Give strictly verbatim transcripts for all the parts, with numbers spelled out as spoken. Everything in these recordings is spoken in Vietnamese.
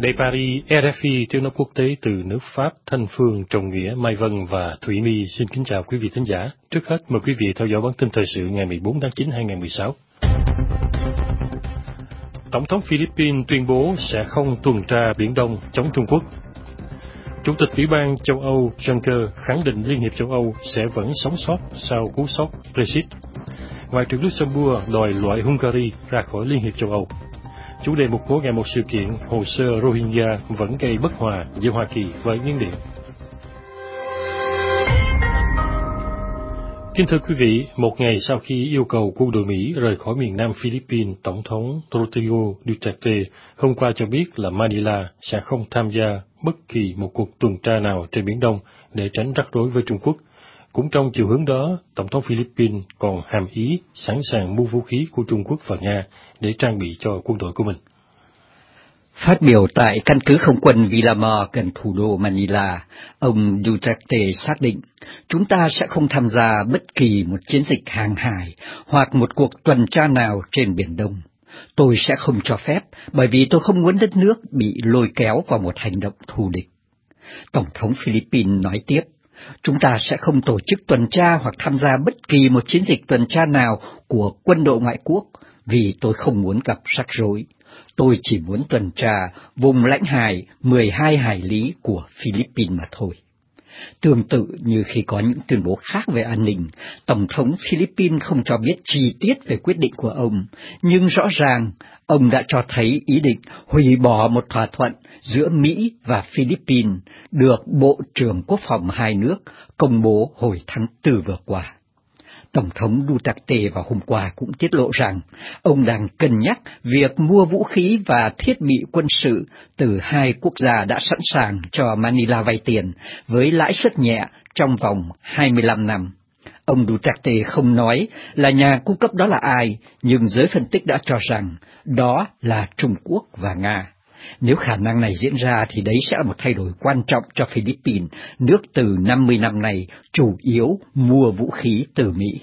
Đây Paris, rờ ép i tiếng nói quốc tế từ nước Pháp, Thanh Phương, Trọng Nghĩa, Mai Vân và Thủy My xin kính chào quý vị thính giả. Trước hết mời quý vị theo dõi bản tin thời sự ngày mười bốn tháng chín năm hai nghìn không trăm mười sáu. Tổng thống Philippines tuyên bố sẽ không tuần tra Biển Đông chống Trung Quốc. Chủ tịch Ủy ban châu Âu Juncker khẳng định Liên hiệp châu Âu sẽ vẫn sống sót sau cú sốc Brexit. Ngoại trưởng Luxembourg đòi loại Hungary ra khỏi Liên hiệp châu Âu. Chủ đề mục mỗi ngày một sự kiện, hồ sơ Rohingya vẫn gây bất hòa giữa Hoa Kỳ với Miến Điện. Kính thưa quý vị, một ngày sau khi yêu cầu quân đội Mỹ rời khỏi miền nam Philippines, Tổng thống Rodrigo Duterte hôm qua cho biết là Manila sẽ không tham gia bất kỳ một cuộc tuần tra nào trên Biển Đông để tránh rắc rối với Trung Quốc. Cũng trong chiều hướng đó, Tổng thống Philippines còn hàm ý sẵn sàng mua vũ khí của Trung Quốc và Nga để trang bị cho quân đội của mình. Phát biểu tại căn cứ không quân Villamor gần thủ đô Manila, ông Duterte xác định, chúng ta sẽ không tham gia bất kỳ một chiến dịch hàng hải hoặc một cuộc tuần tra nào trên Biển Đông. Tôi sẽ không cho phép, bởi vì tôi không muốn đất nước bị lôi kéo vào một hành động thù địch. Tổng thống Philippines nói tiếp, chúng ta sẽ không tổ chức tuần tra hoặc tham gia bất kỳ một chiến dịch tuần tra nào của quân đội ngoại quốc, vì tôi không muốn gặp rắc rối. Tôi chỉ muốn tuần tra vùng lãnh hải mười hai hải lý của Philippines mà thôi. Tương tự như khi có những tuyên bố khác về an ninh, Tổng thống Philippines không cho biết chi tiết về quyết định của ông, nhưng rõ ràng ông đã cho thấy ý định hủy bỏ một thỏa thuận giữa Mỹ và Philippines được Bộ trưởng Quốc phòng hai nước công bố hồi tháng tư vừa qua. Tổng thống Duterte vào hôm qua cũng tiết lộ rằng ông đang cân nhắc việc mua vũ khí và thiết bị quân sự từ hai quốc gia đã sẵn sàng cho Manila vay tiền với lãi suất nhẹ trong vòng hai mươi lăm năm. Ông Duterte không nói là nhà cung cấp đó là ai, nhưng giới phân tích đã cho rằng đó là Trung Quốc và Nga. Nếu khả năng này diễn ra thì đấy sẽ là một thay đổi quan trọng cho Philippines, nước từ năm mươi năm nay chủ yếu mua vũ khí từ Mỹ.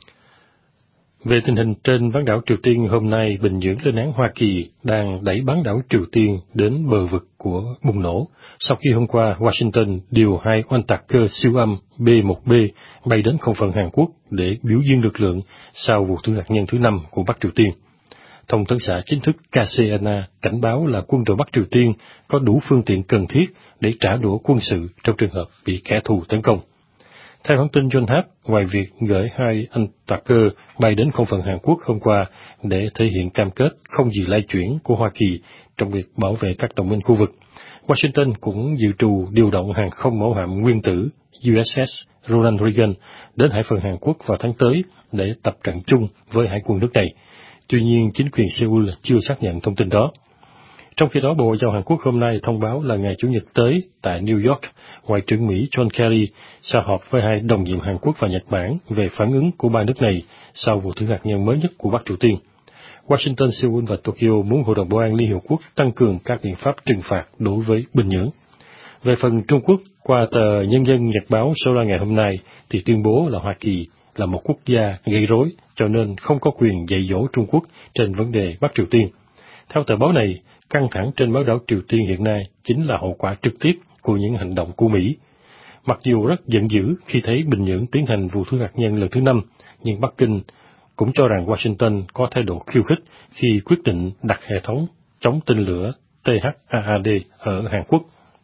Về tình hình trên bán đảo Triều Tiên, hôm nay Bình Nhưỡng lên án Hoa Kỳ đang đẩy bán đảo Triều Tiên đến bờ vực của bùng nổ, sau khi hôm qua Washington điều hai oanh tạc cơ siêu âm B một B bay đến không phận Hàn Quốc để biểu dương lực lượng sau vụ thử hạt nhân thứ năm của Bắc Triều Tiên. Thông tấn xã chính thức K C N A cảnh báo là quân đội Bắc Triều Tiên có đủ phương tiện cần thiết để trả đũa quân sự trong trường hợp bị kẻ thù tấn công. Theo hãng tin Yonhap, ngoài việc gửi hai anh tạc cơ bay đến không phận Hàn Quốc hôm qua để thể hiện cam kết không gì lay chuyển của Hoa Kỳ trong việc bảo vệ các đồng minh khu vực, Washington cũng dự trù điều động hàng không mẫu hạm nguyên tử U S S Ronald Reagan đến hải phận Hàn Quốc vào tháng tới để tập trận chung với hải quân nước này. Tuy nhiên, chính quyền Seoul chưa xác nhận thông tin đó. Trong khi đó, Bộ Ngoại giao Hàn Quốc hôm nay thông báo là ngày Chủ nhật tới, tại New York, Ngoại trưởng Mỹ John Kerry sẽ họp với hai đồng nhiệm Hàn Quốc và Nhật Bản về phản ứng của ba nước này sau vụ thử hạt nhân mới nhất của Bắc Triều Tiên. Washington, Seoul và Tokyo muốn Hội đồng Bảo an Liên Hiệp Quốc tăng cường các biện pháp trừng phạt đối với Bình Nhưỡng. Về phần Trung Quốc, qua tờ Nhân dân Nhật báo số ra ngày hôm nay thì tuyên bố là Hoa Kỳ là một quốc gia gây rối, cho nên không có quyền dạy dỗ Trung Quốc trên vấn đề Bắc Triều Tiên. Theo tờ báo này, căng thẳng trên bán đảo Triều Tiên hiện nay chính là hậu quả trực tiếp của những hành động của Mỹ. Mặc dù rất giận dữ khi thấy Bình Nhưỡng tiến hành vụ thử hạt nhân lần thứ năm, nhưng Bắc Kinh cũng cho rằng Washington có thái độ khiêu khích khi quyết định đặt hệ thống chống tên lửa T H A A D ở Hàn Quốc.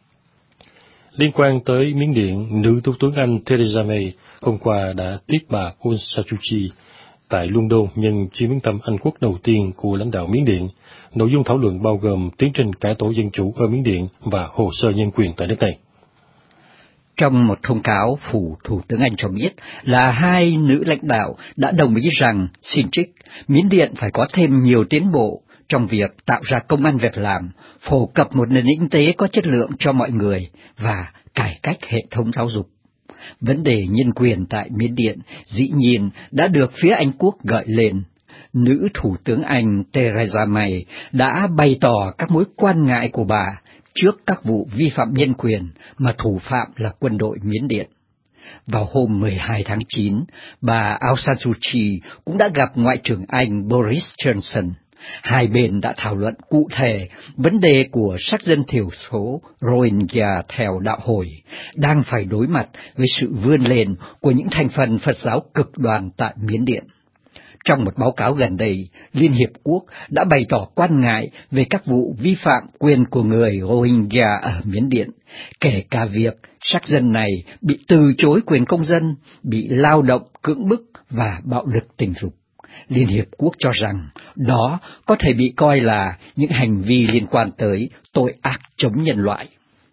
Liên quan tới Miến Điện, nữ thủ tướng Anh Theresa May hôm qua đã tiếp bà Aung San Suu Kyi tại London nhân chuyến viếng thăm Anh quốc đầu tiên của lãnh đạo Miến Điện. Nội dung thảo luận bao gồm tiến trình cải tổ dân chủ ở Miến Điện và hồ sơ nhân quyền tại nước này. Trong một thông cáo, phủ Thủ tướng Anh cho biết là hai nữ lãnh đạo đã đồng ý rằng, xin trích, Miến Điện phải có thêm nhiều tiến bộ trong việc tạo ra công ăn việc làm, phổ cập một nền kinh tế có chất lượng cho mọi người và cải cách hệ thống giáo dục. Vấn đề nhân quyền tại Miến Điện dĩ nhiên đã được phía Anh quốc gợi lên. Nữ Thủ tướng Anh Theresa May đã bày tỏ các mối quan ngại của bà trước các vụ vi phạm nhân quyền mà thủ phạm là quân đội Miến Điện. Vào hôm mười hai tháng chín, bà Aung San Suu Kyi cũng đã gặp Ngoại trưởng Anh Boris Johnson. Hai bên đã thảo luận cụ thể vấn đề của sắc dân thiểu số Rohingya theo đạo Hồi, đang phải đối mặt với sự vươn lên của những thành phần Phật giáo cực đoan tại Miến Điện. Trong một báo cáo gần đây, Liên Hiệp Quốc đã bày tỏ quan ngại về các vụ vi phạm quyền của người Rohingya ở Miến Điện, kể cả việc sắc dân này bị từ chối quyền công dân, bị lao động cưỡng bức và bạo lực tình dục. Liên Hiệp Quốc cho rằng đó có thể bị coi là những hành vi liên quan tới tội ác chống nhân loại.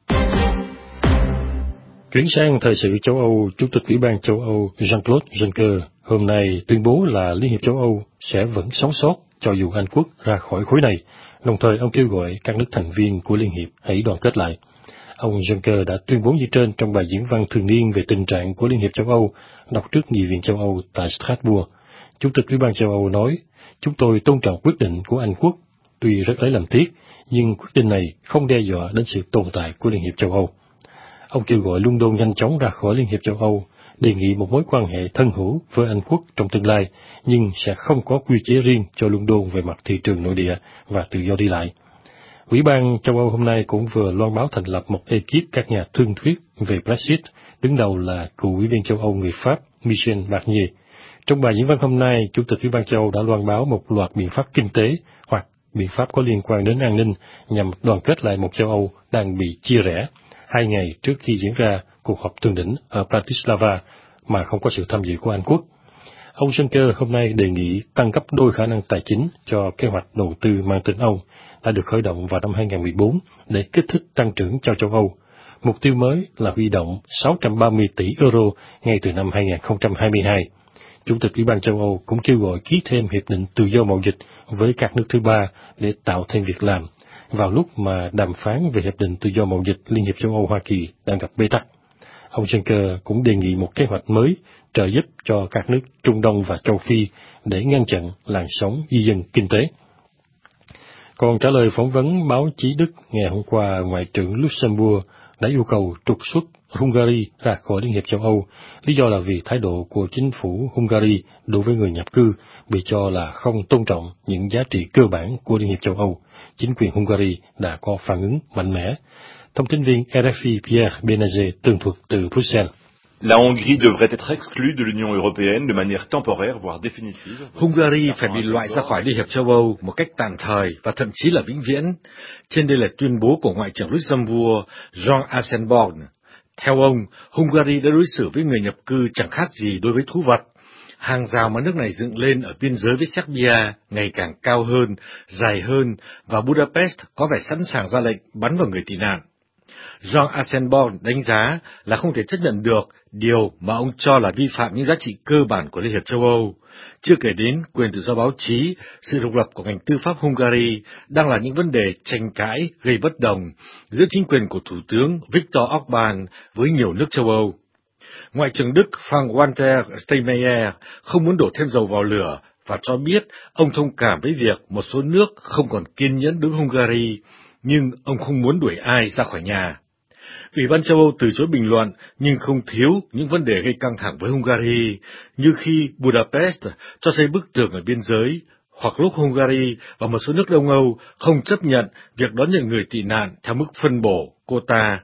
Chuyển sang thời sự châu Âu, Chủ tịch Ủy ban châu Âu Jean-Claude Juncker hôm nay tuyên bố là Liên hiệp châu Âu sẽ vẫn sống sót cho dù Anh Quốc ra khỏi khối này, đồng thời ông kêu gọi các nước thành viên của Liên hiệp hãy đoàn kết lại. Ông Juncker đã tuyên bố như trên trong bài diễn văn thường niên về tình trạng của Liên hiệp châu Âu, đọc trước Nghị viện châu Âu tại Strasbourg. Chủ tịch Ủy ban châu Âu nói, chúng tôi tôn trọng quyết định của Anh Quốc, tuy rất lấy làm tiếc, nhưng quyết định này không đe dọa đến sự tồn tại của Liên hiệp châu Âu. Ông kêu gọi London nhanh chóng ra khỏi Liên hiệp châu Âu, đề nghị một mối quan hệ thân hữu với Anh Quốc trong tương lai, nhưng sẽ không có quy chế riêng cho London về mặt thị trường nội địa và tự do đi lại. Ủy ban châu Âu hôm nay cũng vừa loan báo thành lập một ekip các nhà thương thuyết về Brexit, đứng đầu là cựu Ủy viên châu Âu người Pháp Michel Barnier. Trong bài diễn văn hôm nay, Chủ tịch Ủy ban châu Âu đã loan báo một loạt biện pháp kinh tế hoặc biện pháp có liên quan đến an ninh nhằm đoàn kết lại một châu Âu đang bị chia rẽ, hai ngày trước khi diễn ra cuộc họp thượng đỉnh ở Bratislava mà không có sự tham dự của Anh Quốc. Ông Juncker hôm nay đề nghị tăng gấp đôi khả năng tài chính cho kế hoạch đầu tư mang tên ông đã được khởi động vào năm hai nghìn không trăm mười bốn để kích thích tăng trưởng cho châu Âu. Mục tiêu mới là huy động sáu trăm ba mươi tỷ euro ngay từ năm hai nghìn không trăm hai mươi hai. Chủ tịch Ủy ban châu Âu cũng kêu gọi ký thêm hiệp định tự do mậu dịch với các nước thứ ba để tạo thêm việc làm, vào lúc mà đàm phán về hiệp định tự do mậu dịch Liên hiệp châu Âu Hoa Kỳ đang gặp bế tắc. Ông Juncker cũng đề nghị một kế hoạch mới trợ giúp cho các nước Trung Đông và châu Phi để ngăn chặn làn sóng di dân kinh tế. Còn trả lời phỏng vấn báo chí Đức ngày hôm qua, Ngoại trưởng Luxembourg đã yêu cầu trục xuất Hungary ra khỏi Liên hiệp châu Âu, lý do là vì thái độ của chính phủ Hungary đối với người nhập cư bị cho là không tôn trọng những giá trị cơ bản của Liên hiệp châu Âu. Chính quyền Hungary đã có phản ứng mạnh mẽ. Thông tin viên R F I Pierre Benazet tường thuật từ Bruxelles. La Hongrie devrait être exclue de l'Union européenne de manière temporaire, voire définitive. Hungary phải bị loại ra khỏi Liên hiệp châu Âu một cách tạm thời và thậm chí là vĩnh viễn. Trên đây là tuyên bố của Ngoại trưởng Luxembourg Jean Asselborn. Theo ông, Hungary đã đối xử với người nhập cư chẳng khác gì đối với thú vật. Hàng rào mà nước này dựng lên ở biên giới với Serbia ngày càng cao hơn, dài hơn, và Budapest có vẻ sẵn sàng ra lệnh bắn vào người tị nạn. Jean Asselborn đánh giá là không thể chấp nhận được điều mà ông cho là vi phạm những giá trị cơ bản của Liên hiệp châu Âu. Chưa kể đến quyền tự do báo chí, sự độc lập của ngành tư pháp Hungary đang là những vấn đề tranh cãi gây bất đồng giữa chính quyền của Thủ tướng Viktor Orbán với nhiều nước châu Âu. Ngoại trưởng Đức Frank-Walter Steinmeier không muốn đổ thêm dầu vào lửa và cho biết ông thông cảm với việc một số nước không còn kiên nhẫn đối với Hungary, nhưng ông không muốn đuổi ai ra khỏi nhà. Ủy ban châu Âu từ chối bình luận, nhưng không thiếu những vấn đề gây căng thẳng với Hungary, như khi Budapest cho xây bức tường ở biên giới, hoặc lúc Hungary và một số nước Đông Âu không chấp nhận việc đón nhận người tị nạn theo mức phân bổ, quota.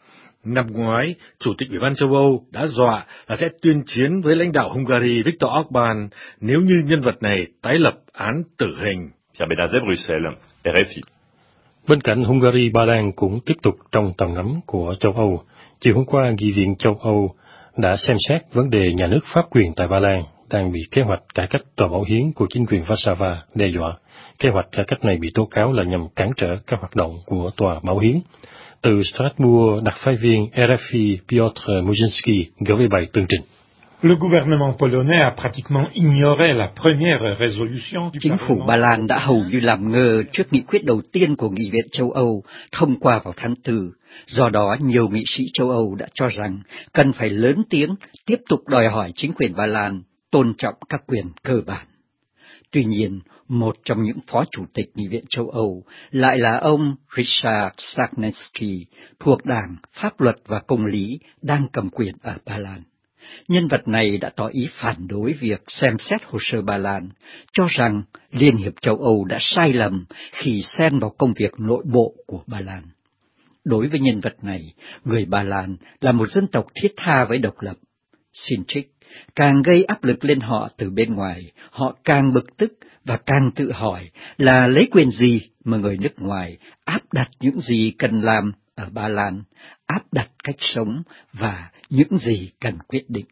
Năm ngoái, Chủ tịch Ủy ban châu Âu đã dọa là sẽ tuyên chiến với lãnh đạo Hungary Viktor Orbán nếu như nhân vật này tái lập án tử hình. Pierre Benazet, Bruxelles, R F I. Bên cạnh Hungary, Ba Lan cũng tiếp tục trong tầm ngắm của châu Âu. Chiều hôm qua, Nghị viện châu Âu đã xem xét vấn đề nhà nước pháp quyền tại Ba Lan đang bị kế hoạch cải cách tòa bảo hiến của chính quyền Warsaw đe dọa. Kế hoạch cải cách này bị tố cáo là nhằm cản trở các hoạt động của tòa bảo hiến. Từ Strasbourg, đặc phái viên R F I Piotr Mujinski gửi về bài tường trình. Le gouvernement polonais a pratiquement ignoré la première résolution du Chính phủ Ba Lan đã hầu như làm ngơ trước nghị quyết đầu tiên của Nghị viện châu Âu thông qua vào tháng tư. Do đó, nhiều nghị sĩ châu Âu đã cho rằng cần phải lớn tiếng tiếp tục đòi hỏi chính quyền Ba Lan tôn trọng các quyền cơ bản. Tuy nhiên, một trong những phó chủ tịch Nghị viện châu Âu lại là ông Richard Czarnecki thuộc Đảng Pháp luật và Công lý đang cầm quyền ở Ba Lan. Nhân vật này đã tỏ ý phản đối việc xem xét hồ sơ Ba Lan, cho rằng Liên hiệp châu Âu đã sai lầm khi xen vào công việc nội bộ của Ba Lan. Đối với nhân vật này, người Ba Lan là một dân tộc thiết tha với độc lập. Xin trích, càng gây áp lực lên họ từ bên ngoài, họ càng bực tức và càng tự hỏi là lấy quyền gì mà người nước ngoài áp đặt những gì cần làm ở Ba Lan, áp đặt cách sống và những gì cần quyết định.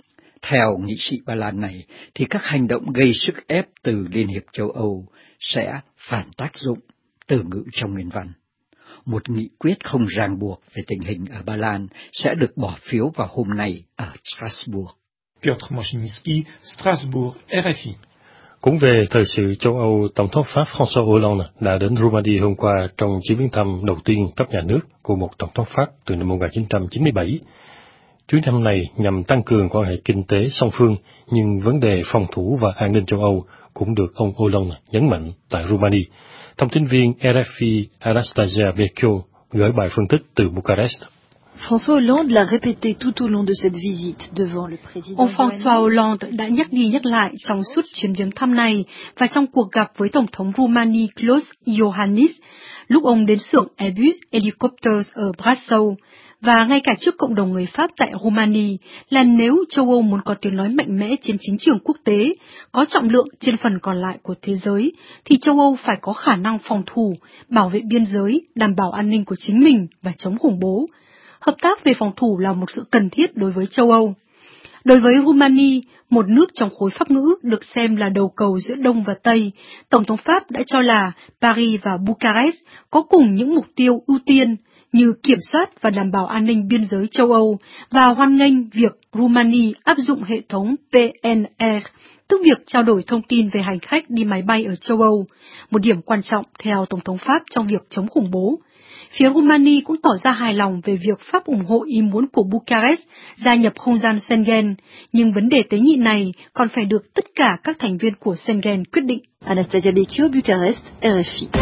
Theo nghị sĩ Ba Lan này, thì các hành động gây sức ép từ Liên hiệp châu Âu sẽ phản tác dụng, từ ngữ trong nguyên văn. Một nghị quyết không ràng buộc về tình hình ở Ba Lan sẽ được bỏ phiếu vào hôm nay ở Strasbourg. Piotr Moszyński, Strasbourg, R F I. Cũng về thời sự châu Âu, Tổng thống Pháp François Hollande đã đến Romania hôm qua trong chuyến viếng thăm đầu tiên cấp nhà nước của một Tổng thống Pháp từ năm một nghìn chín trăm chín mươi bảy. Chuyến thăm này nhằm tăng cường quan hệ kinh tế song phương, nhưng vấn đề phòng thủ và an ninh châu Âu cũng được ông Hollande nhấn mạnh tại Romania. Thông tin viên R F I Anastasia Vecchio gửi bài phân tích từ Bucharest. François Hollande l'a répété tout au long de cette visite devant le président. Ông François Hollande đã nhắc đi nhắc lại trong suốt chuyến viếng thăm này và trong cuộc gặp với Tổng thống Romania Klaus Iohannis, lúc ông đến xưởng Airbus Helicopters ở Brașov, và ngay cả trước cộng đồng người Pháp tại Romania, là nếu châu Âu muốn có tiếng nói mạnh mẽ trên chính trường quốc tế, có trọng lượng trên phần còn lại của thế giới, thì châu Âu phải có khả năng phòng thủ, bảo vệ biên giới, đảm bảo an ninh của chính mình và chống khủng bố. Hợp tác về phòng thủ là một sự cần thiết đối với châu Âu. Đối với Romania, một nước trong khối Pháp ngữ được xem là đầu cầu giữa Đông và Tây, Tổng thống Pháp đã cho là Paris và Bucharest có cùng những mục tiêu ưu tiên như kiểm soát và đảm bảo an ninh biên giới châu Âu và hoan nghênh việc Romania áp dụng hệ thống P N R, tức việc trao đổi thông tin về hành khách đi máy bay ở châu Âu, một điểm quan trọng theo Tổng thống Pháp trong việc chống khủng bố. Phía Romania cũng tỏ ra hài lòng về việc Pháp ủng hộ ý muốn của Bucharest gia nhập không gian Schengen, nhưng vấn đề tế nhị này còn phải được tất cả các thành viên của Schengen quyết định. Anastasia Vecchio, Bucharest, R F I.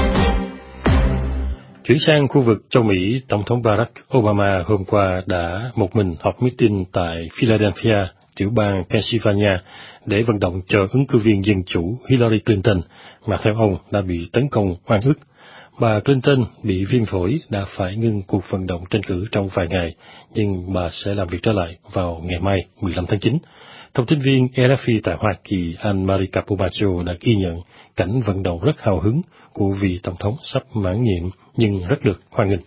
Chuyển sang khu vực châu Mỹ, Tổng thống Barack Obama hôm qua đã một mình họp meeting tại Philadelphia, tiểu bang Pennsylvania, để vận động cho ứng cử viên Dân Chủ Hillary Clinton, mà theo ông đã bị tấn công oan ức. Bà Clinton bị viêm phổi đã phải ngưng cuộc vận động tranh cử trong vài ngày, nhưng bà sẽ làm việc trở lại vào ngày mai mười lăm tháng chín. Thông tin viên R F I tại Hoa Kỳ Anne-Marie Capomacho đã ghi nhận cảnh vận động rất hào hứng của vị Tổng thống sắp mãn nhiệm, nhưng rất được hoan nghênh.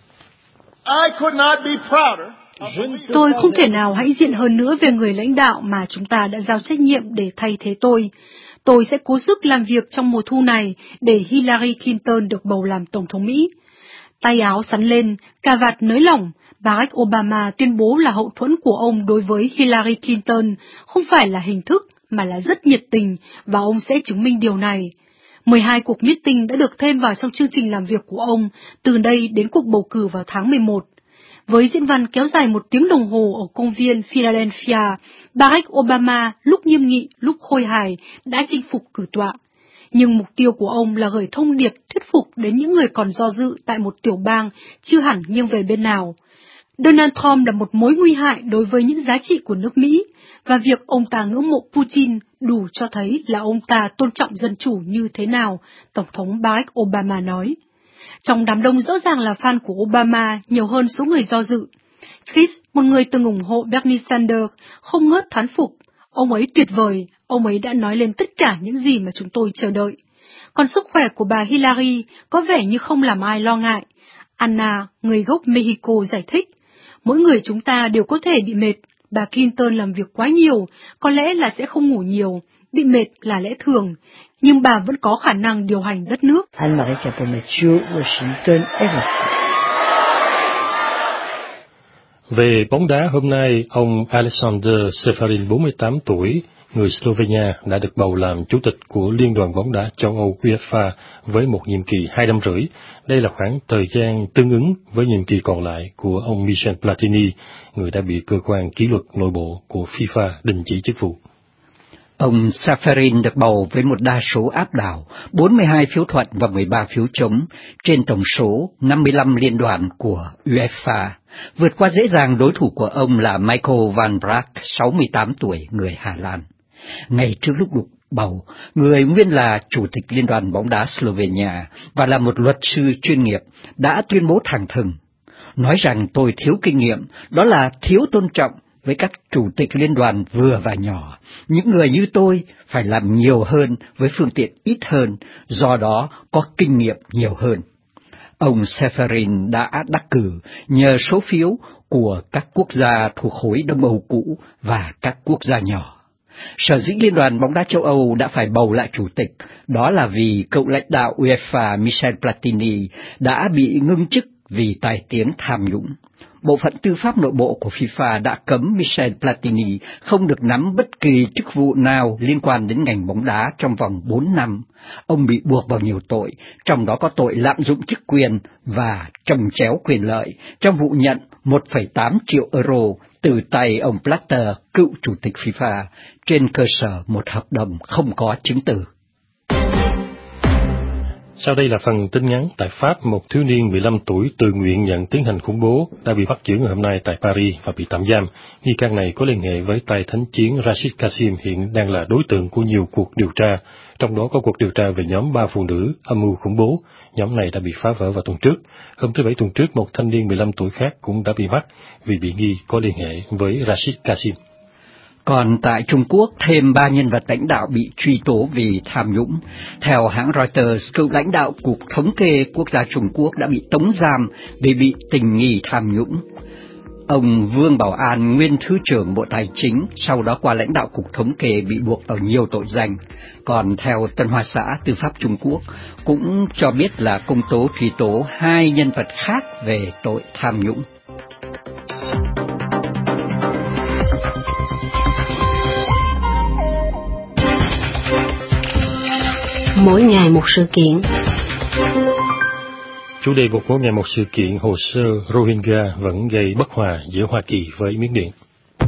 Tôi không thể nào hãnh diện hơn nữa về người lãnh đạo mà chúng ta đã giao trách nhiệm để thay thế tôi. Tôi sẽ cố sức làm việc trong mùa thu này để Hillary Clinton được bầu làm Tổng thống Mỹ. Tay áo sắn lên, cà vạt nới lỏng, Barack Obama tuyên bố là hậu thuẫn của ông đối với Hillary Clinton không phải là hình thức mà là rất nhiệt tình, và ông sẽ chứng minh điều này. mười hai cuộc meeting đã được thêm vào trong chương trình làm việc của ông từ đây đến cuộc bầu cử vào tháng mười một. Với diễn văn kéo dài một tiếng đồng hồ ở công viên Philadelphia, Barack Obama lúc nghiêm nghị, lúc khôi hài đã chinh phục cử tọa. Nhưng mục tiêu của ông là gửi thông điệp thuyết phục đến những người còn do dự tại một tiểu bang chưa hẳn nghiêng về bên nào. Donald Trump là một mối nguy hại đối với những giá trị của nước Mỹ, và việc ông ta ngưỡng mộ Putin đủ cho thấy là ông ta tôn trọng dân chủ như thế nào, Tổng thống Barack Obama nói. Trong đám đông rõ ràng là fan của Obama nhiều hơn số người do dự. Chris, một người từng ủng hộ Bernie Sanders, không ngớt thán phục. Ông ấy tuyệt vời, ông ấy đã nói lên tất cả những gì mà chúng tôi chờ đợi. Còn sức khỏe của bà Hillary có vẻ như không làm ai lo ngại. Anna, người gốc Mexico, giải thích. Mỗi người chúng ta đều có thể bị mệt. Bà Clinton làm việc quá nhiều, có lẽ là sẽ không ngủ nhiều. Bị mệt là lẽ thường, nhưng bà vẫn có khả năng điều hành đất nước. Anne-Marie Capomacho, Washington, R F I. Về bóng đá hôm nay, ông Alexander Seferin, bốn mươi tám tuổi, người Slovenia, đã được bầu làm chủ tịch của Liên đoàn bóng đá châu Âu UEFA với một nhiệm kỳ hai năm rưỡi. Đây là khoảng thời gian tương ứng với nhiệm kỳ còn lại của ông Michel Platini, người đã bị cơ quan kỷ luật nội bộ của FIFA đình chỉ chức vụ. Ông Safarin được bầu với một đa số áp đảo, bốn mươi hai phiếu thuận và mười ba phiếu chống, trên tổng số năm mươi lăm liên đoàn của UEFA, vượt qua dễ dàng đối thủ của ông là Michael van Braak, sáu mươi tám tuổi, người Hà Lan. Ngay trước lúc được bầu, người nguyên là Chủ tịch Liên đoàn bóng đá Slovenia và là một luật sư chuyên nghiệp, đã tuyên bố thẳng thừng, nói rằng tôi thiếu kinh nghiệm, đó là thiếu tôn trọng với các chủ tịch liên đoàn vừa và nhỏ. Những người như tôi phải làm nhiều hơn với phương tiện ít hơn, do đó có kinh nghiệm nhiều hơn. Ông Safarin đã đắc cử nhờ số phiếu của các quốc gia thuộc khối Đông Âu cũ và các quốc gia nhỏ. Sở dĩ Liên đoàn bóng đá châu Âu đã phải bầu lại chủ tịch, đó là vì cựu lãnh đạo UEFA Michel Platini đã bị ngưng chức vì tai tiếng tham nhũng. Bộ phận tư pháp nội bộ của FIFA đã cấm Michel Platini không được nắm bất kỳ chức vụ nào liên quan đến ngành bóng đá trong vòng bốn năm. Ông bị buộc vào nhiều tội, trong đó có tội lạm dụng chức quyền và chồng chéo quyền lợi, trong vụ nhận một phẩy tám triệu euro từ tay ông Blatter, cựu chủ tịch FIFA, trên cơ sở một hợp đồng không có chứng từ. Sau đây là phần tin ngắn tại Pháp, một thiếu niên mười lăm tuổi tự nguyện nhận tiến hành khủng bố đã bị bắt giữ ngày hôm nay tại Paris và bị tạm giam. Nghi can này có liên hệ với tay thánh chiến Rashid Kassim, hiện đang là đối tượng của nhiều cuộc điều tra, trong đó có cuộc điều tra về nhóm ba phụ nữ âm mưu khủng bố. Nhóm này đã bị phá vỡ vào tuần trước. Hôm thứ Bảy tuần trước, một thanh niên mười lăm tuổi khác cũng đã bị bắt vì bị nghi có liên hệ với Rashid Kassim. Còn tại Trung Quốc, thêm ba nhân vật lãnh đạo bị truy tố vì tham nhũng. Theo hãng Reuters, cựu lãnh đạo Cục Thống kê Quốc gia Trung Quốc đã bị tống giam vì bị tình nghi tham nhũng. Ông Vương Bảo An, nguyên Thứ trưởng Bộ Tài chính, sau đó qua lãnh đạo Cục Thống kê, bị buộc vào nhiều tội danh. Còn theo Tân Hoa xã Tư pháp Trung Quốc, cũng cho biết là công tố truy tố hai nhân vật khác về tội tham nhũng. Mỗi ngày một sự kiện. Chủ đề một mỗi ngày một sự kiện, hồ sơ Rohingya vẫn gây bất hòa giữa Hoa Kỳ với Miến Điện.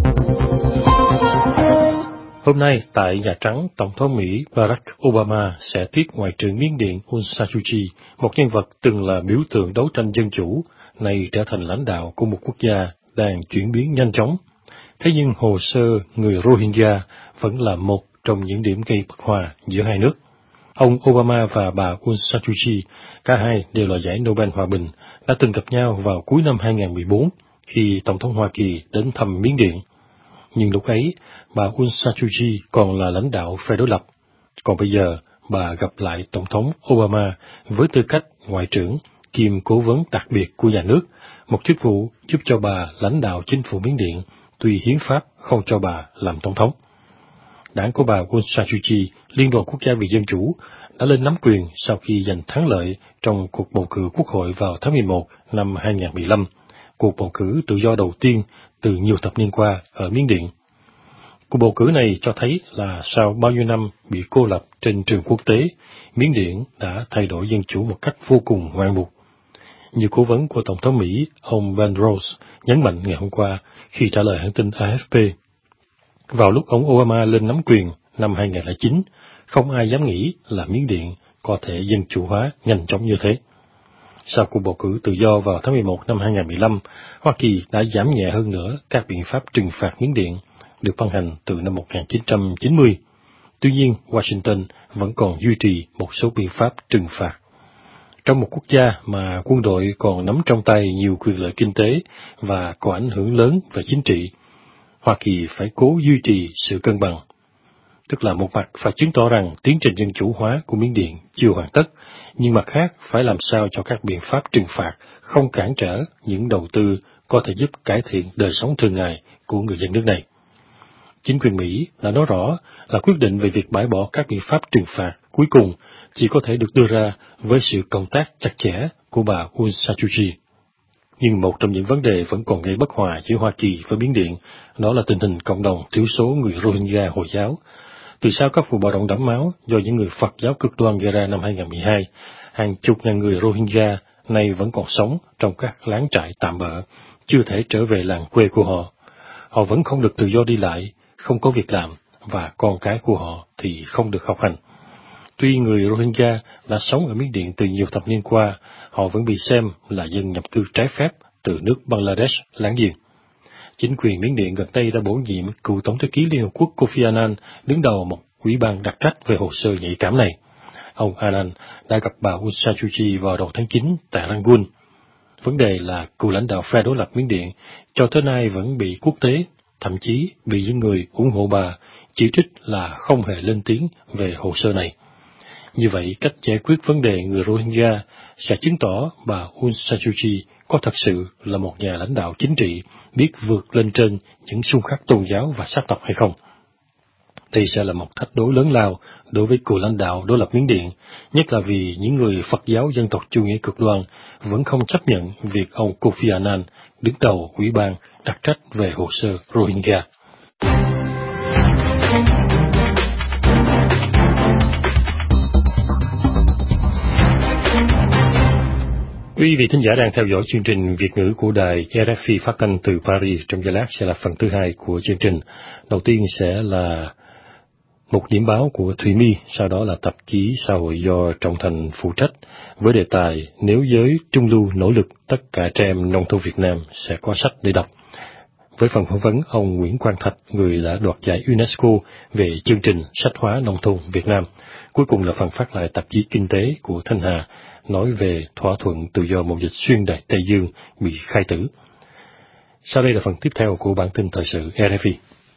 Hôm nay, tại Nhà Trắng, Tổng thống Mỹ Barack Obama sẽ tiếp Ngoại trưởng Miến Điện Aung San Suu Kyi, một nhân vật từng là biểu tượng đấu tranh dân chủ, nay trở thành lãnh đạo của một quốc gia đang chuyển biến nhanh chóng. Thế nhưng hồ sơ người Rohingya vẫn là một trong những điểm gây bất hòa giữa hai nước. Ông Obama và bà Aung San Suu Kyi, cả hai đều là giải Nobel Hòa bình, đã từng gặp nhau vào cuối năm hai không một bốn khi Tổng thống Hoa Kỳ đến thăm Miến Điện. Nhưng lúc ấy, bà Aung San Suu Kyi còn là lãnh đạo phe đối lập. Còn bây giờ, bà gặp lại Tổng thống Obama với tư cách Ngoại trưởng kiêm cố vấn đặc biệt của nhà nước, một chức vụ giúp cho bà lãnh đạo chính phủ Miến Điện, tuy hiến pháp không cho bà làm tổng thống. Đảng của bà Aung San Suu Kyi, Liên đoàn Quốc gia vì Dân chủ, đã lên nắm quyền sau khi giành thắng lợi trong cuộc bầu cử quốc hội vào tháng mười một năm hai không một lăm, cuộc bầu cử tự do đầu tiên từ nhiều thập niên qua ở Miến Điện. Cuộc bầu cử này cho thấy là sau bao nhiêu năm bị cô lập trên trường quốc tế, Miến Điện đã thay đổi dân chủ một cách vô cùng ngoạn mục. Như cố vấn của Tổng thống Mỹ, ông Van Rose, nhấn mạnh ngày hôm qua khi trả lời hãng tin A F P. Vào lúc ông Obama lên nắm quyền năm hai không không chín, không ai dám nghĩ là Miến Điện có thể dân chủ hóa nhanh chóng như thế. Sau cuộc bầu cử tự do vào tháng mười một năm hai không một lăm, Hoa Kỳ đã giảm nhẹ hơn nữa các biện pháp trừng phạt Miến Điện được ban hành từ năm một nghìn chín trăm chín mươi. Tuy nhiên, Washington vẫn còn duy trì một số biện pháp trừng phạt. Trong một quốc gia mà quân đội còn nắm trong tay nhiều quyền lợi kinh tế và có ảnh hưởng lớn về chính trị, Hoa Kỳ phải cố duy trì sự cân bằng. Tức là một mặt phải chứng tỏ rằng tiến trình dân chủ hóa của Miến Điện chưa hoàn tất, nhưng mặt khác phải làm sao cho các biện pháp trừng phạt không cản trở những đầu tư có thể giúp cải thiện đời sống thường ngày của người dân nước này. Chính quyền Mỹ đã nói rõ là quyết định về việc bãi bỏ các biện pháp trừng phạt cuối cùng chỉ có thể được đưa ra với sự cộng tác chặt chẽ của bà Aung San Suu Kyi. Nhưng một trong những vấn đề vẫn còn gây bất hòa giữa Hoa Kỳ với Miến Điện, đó là tình hình cộng đồng thiểu số người Rohingya Hồi giáo. Từ sau các vụ bạo động đẫm máu do những người Phật giáo cực đoan gây ra năm hai không một hai, hàng chục ngàn người Rohingya nay vẫn còn sống trong các lán trại tạm bợ, chưa thể trở về làng quê của họ. Họ vẫn không được tự do đi lại, không có việc làm và con cái của họ thì không được học hành. Tuy người Rohingya đã sống ở Miến Điện từ nhiều thập niên qua, họ vẫn bị xem là dân nhập cư trái phép từ nước Bangladesh láng giềng. Chính quyền Miến Điện gần đây đã bổ nhiệm cựu Tổng thư ký Liên Hợp Quốc Kofi Annan đứng đầu một ủy ban đặc trách về hồ sơ nhạy cảm này. Ông Annan đã gặp bà Aung San Suu Kyi vào đầu tháng chín tại Rangoon. Vấn đề là cựu lãnh đạo phe đối lập Miến Điện cho tới nay vẫn bị quốc tế, thậm chí bị những người ủng hộ bà chỉ trích là không hề lên tiếng về hồ sơ này. Như vậy, cách giải quyết vấn đề người Rohingya sẽ chứng tỏ bà Aung San Suu Kyi có thật sự là một nhà lãnh đạo chính trị biết vượt lên trên những xung khắc tôn giáo và sắc tộc hay không. Đây sẽ là một thách đố lớn lao đối với cựu lãnh đạo đối lập Miến Điện, nhất là vì những người Phật giáo dân tộc chủ nghĩa cực đoan vẫn không chấp nhận việc ông Kofi Annan đứng đầu ủy ban đặc trách về hồ sơ Rohingya. Quý vị thính giả đang theo dõi chương trình Việt ngữ của đài rờ ép pê phát thanh từ Paris. Trong giây lát sẽ là phần thứ hai của chương trình. Đầu tiên sẽ là một điểm báo của Thùy My, sau đó là tạp chí xã hội do Trọng Thành phụ trách với đề tài Nếu giới trung lưu nỗ lực, tất cả trẻ em nông thôn Việt Nam sẽ có sách để đọc. Với phần phỏng vấn ông Nguyễn Quang Thạch, người đã đoạt giải UNESCO về chương trình sách hóa nông thôn Việt Nam. Cuối cùng là phần phát lại tạp chí Kinh tế của Thanh Hà, nói về thỏa thuận tự do mậu dịch xuyên Đại Tây Dương bị khai tử. Sau đây là phần tiếp theo của bản tin thời sự rờ ép pê.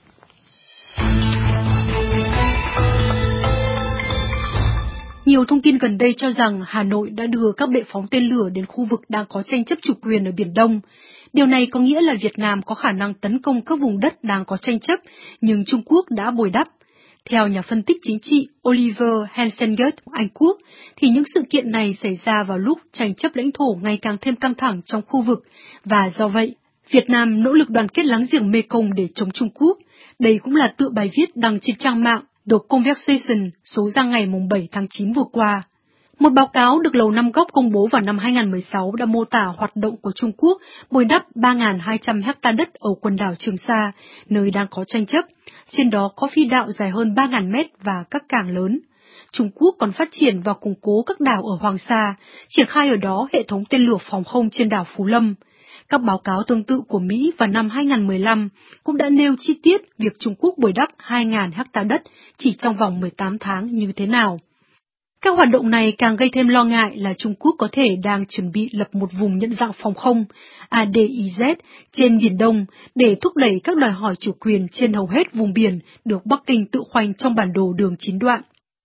Nhiều thông tin gần đây cho rằng Hà Nội đã đưa các bệ phóng tên lửa đến khu vực đang có tranh chấp chủ quyền ở Biển Đông. Điều này có nghĩa là Việt Nam có khả năng tấn công các vùng đất đang có tranh chấp, nhưng Trung Quốc đã bồi đắp. Theo nhà phân tích chính trị Oliver Hensengert của Anh Quốc, thì những sự kiện này xảy ra vào lúc tranh chấp lãnh thổ ngày càng thêm căng thẳng trong khu vực, và do vậy, Việt Nam nỗ lực đoàn kết láng giềng Mekong để chống Trung Quốc. Đây cũng là tựa bài viết đăng trên trang mạng The Conversation số ra ngày bảy tháng chín vừa qua. Một báo cáo được Lầu Năm Góc công bố vào năm hai nghìn không trăm mười sáu đã mô tả hoạt động của Trung Quốc bồi đắp ba nghìn hai trăm hecta đất ở quần đảo Trường Sa, nơi đang có tranh chấp. Trên đó có phi đạo dài hơn ba nghìn mét và các cảng lớn. Trung Quốc còn phát triển và củng cố các đảo ở Hoàng Sa, triển khai ở đó hệ thống tên lửa phòng không trên đảo Phú Lâm. Các báo cáo tương tự của Mỹ vào năm hai nghìn không trăm mười lăm cũng đã nêu chi tiết việc Trung Quốc bồi đắp hai nghìn hecta đất chỉ trong vòng mười tám tháng như thế nào. Các hoạt động này càng gây thêm lo ngại là Trung Quốc có thể đang chuẩn bị lập một vùng nhận dạng phòng không A D I Z trên Biển Đông để thúc đẩy các đòi hỏi chủ quyền trên hầu hết vùng biển được Bắc Kinh tự khoanh trong bản đồ đường chín đoạn.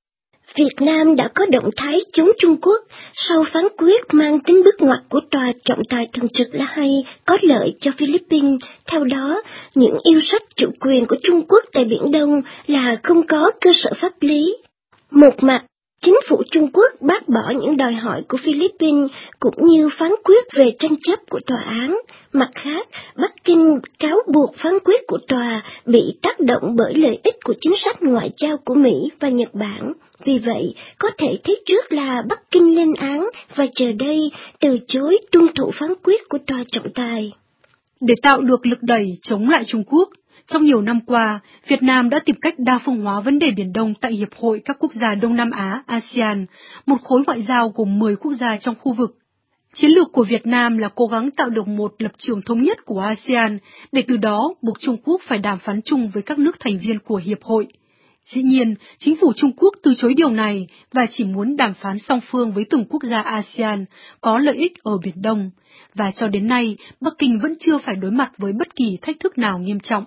Việt Nam đã có động thái chống Trung Quốc sau phán quyết mang tính bước ngoặt của Tòa trọng tài thường trực là hay, có lợi cho Philippines. Theo đó, những yêu sách chủ quyền của Trung Quốc tại Biển Đông là không có cơ sở pháp lý. Một mặt, chính phủ Trung Quốc bác bỏ những đòi hỏi của Philippines cũng như phán quyết về tranh chấp của tòa án. Mặt khác, Bắc Kinh cáo buộc phán quyết của tòa bị tác động bởi lợi ích của chính sách ngoại giao của Mỹ và Nhật Bản. Vì vậy, có thể thấy trước là Bắc Kinh lên án và chờ đây từ chối tuân thủ phán quyết của tòa trọng tài. Để tạo được lực đẩy chống lại Trung Quốc, trong nhiều năm qua, Việt Nam đã tìm cách đa phương hóa vấn đề Biển Đông tại Hiệp hội các quốc gia Đông Nam Á a sê an, một khối ngoại giao gồm mười quốc gia trong khu vực. Chiến lược của Việt Nam là cố gắng tạo được một lập trường thống nhất của a sê an, để từ đó buộc Trung Quốc phải đàm phán chung với các nước thành viên của Hiệp hội. Dĩ nhiên, chính phủ Trung Quốc từ chối điều này và chỉ muốn đàm phán song phương với từng quốc gia a sê an có lợi ích ở Biển Đông, và cho đến nay, Bắc Kinh vẫn chưa phải đối mặt với bất kỳ thách thức nào nghiêm trọng.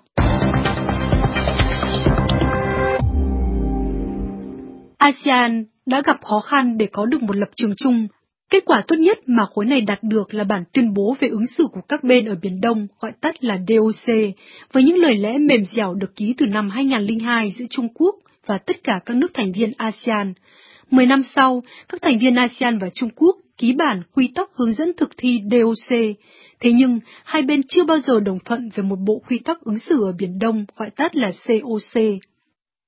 a sê an đã gặp khó khăn để có được một lập trường chung. Kết quả tốt nhất mà khối này đạt được là bản tuyên bố về ứng xử của các bên ở Biển Đông, gọi tắt là D O C, với những lời lẽ mềm dẻo được ký từ năm hai nghìn không trăm lẻ hai giữa Trung Quốc và tất cả các nước thành viên a sê an. Mười năm sau, các thành viên a sê an và Trung Quốc ký bản quy tắc hướng dẫn thực thi D O C. Thế nhưng, hai bên chưa bao giờ đồng thuận về một bộ quy tắc ứng xử ở Biển Đông, gọi tắt là C O C.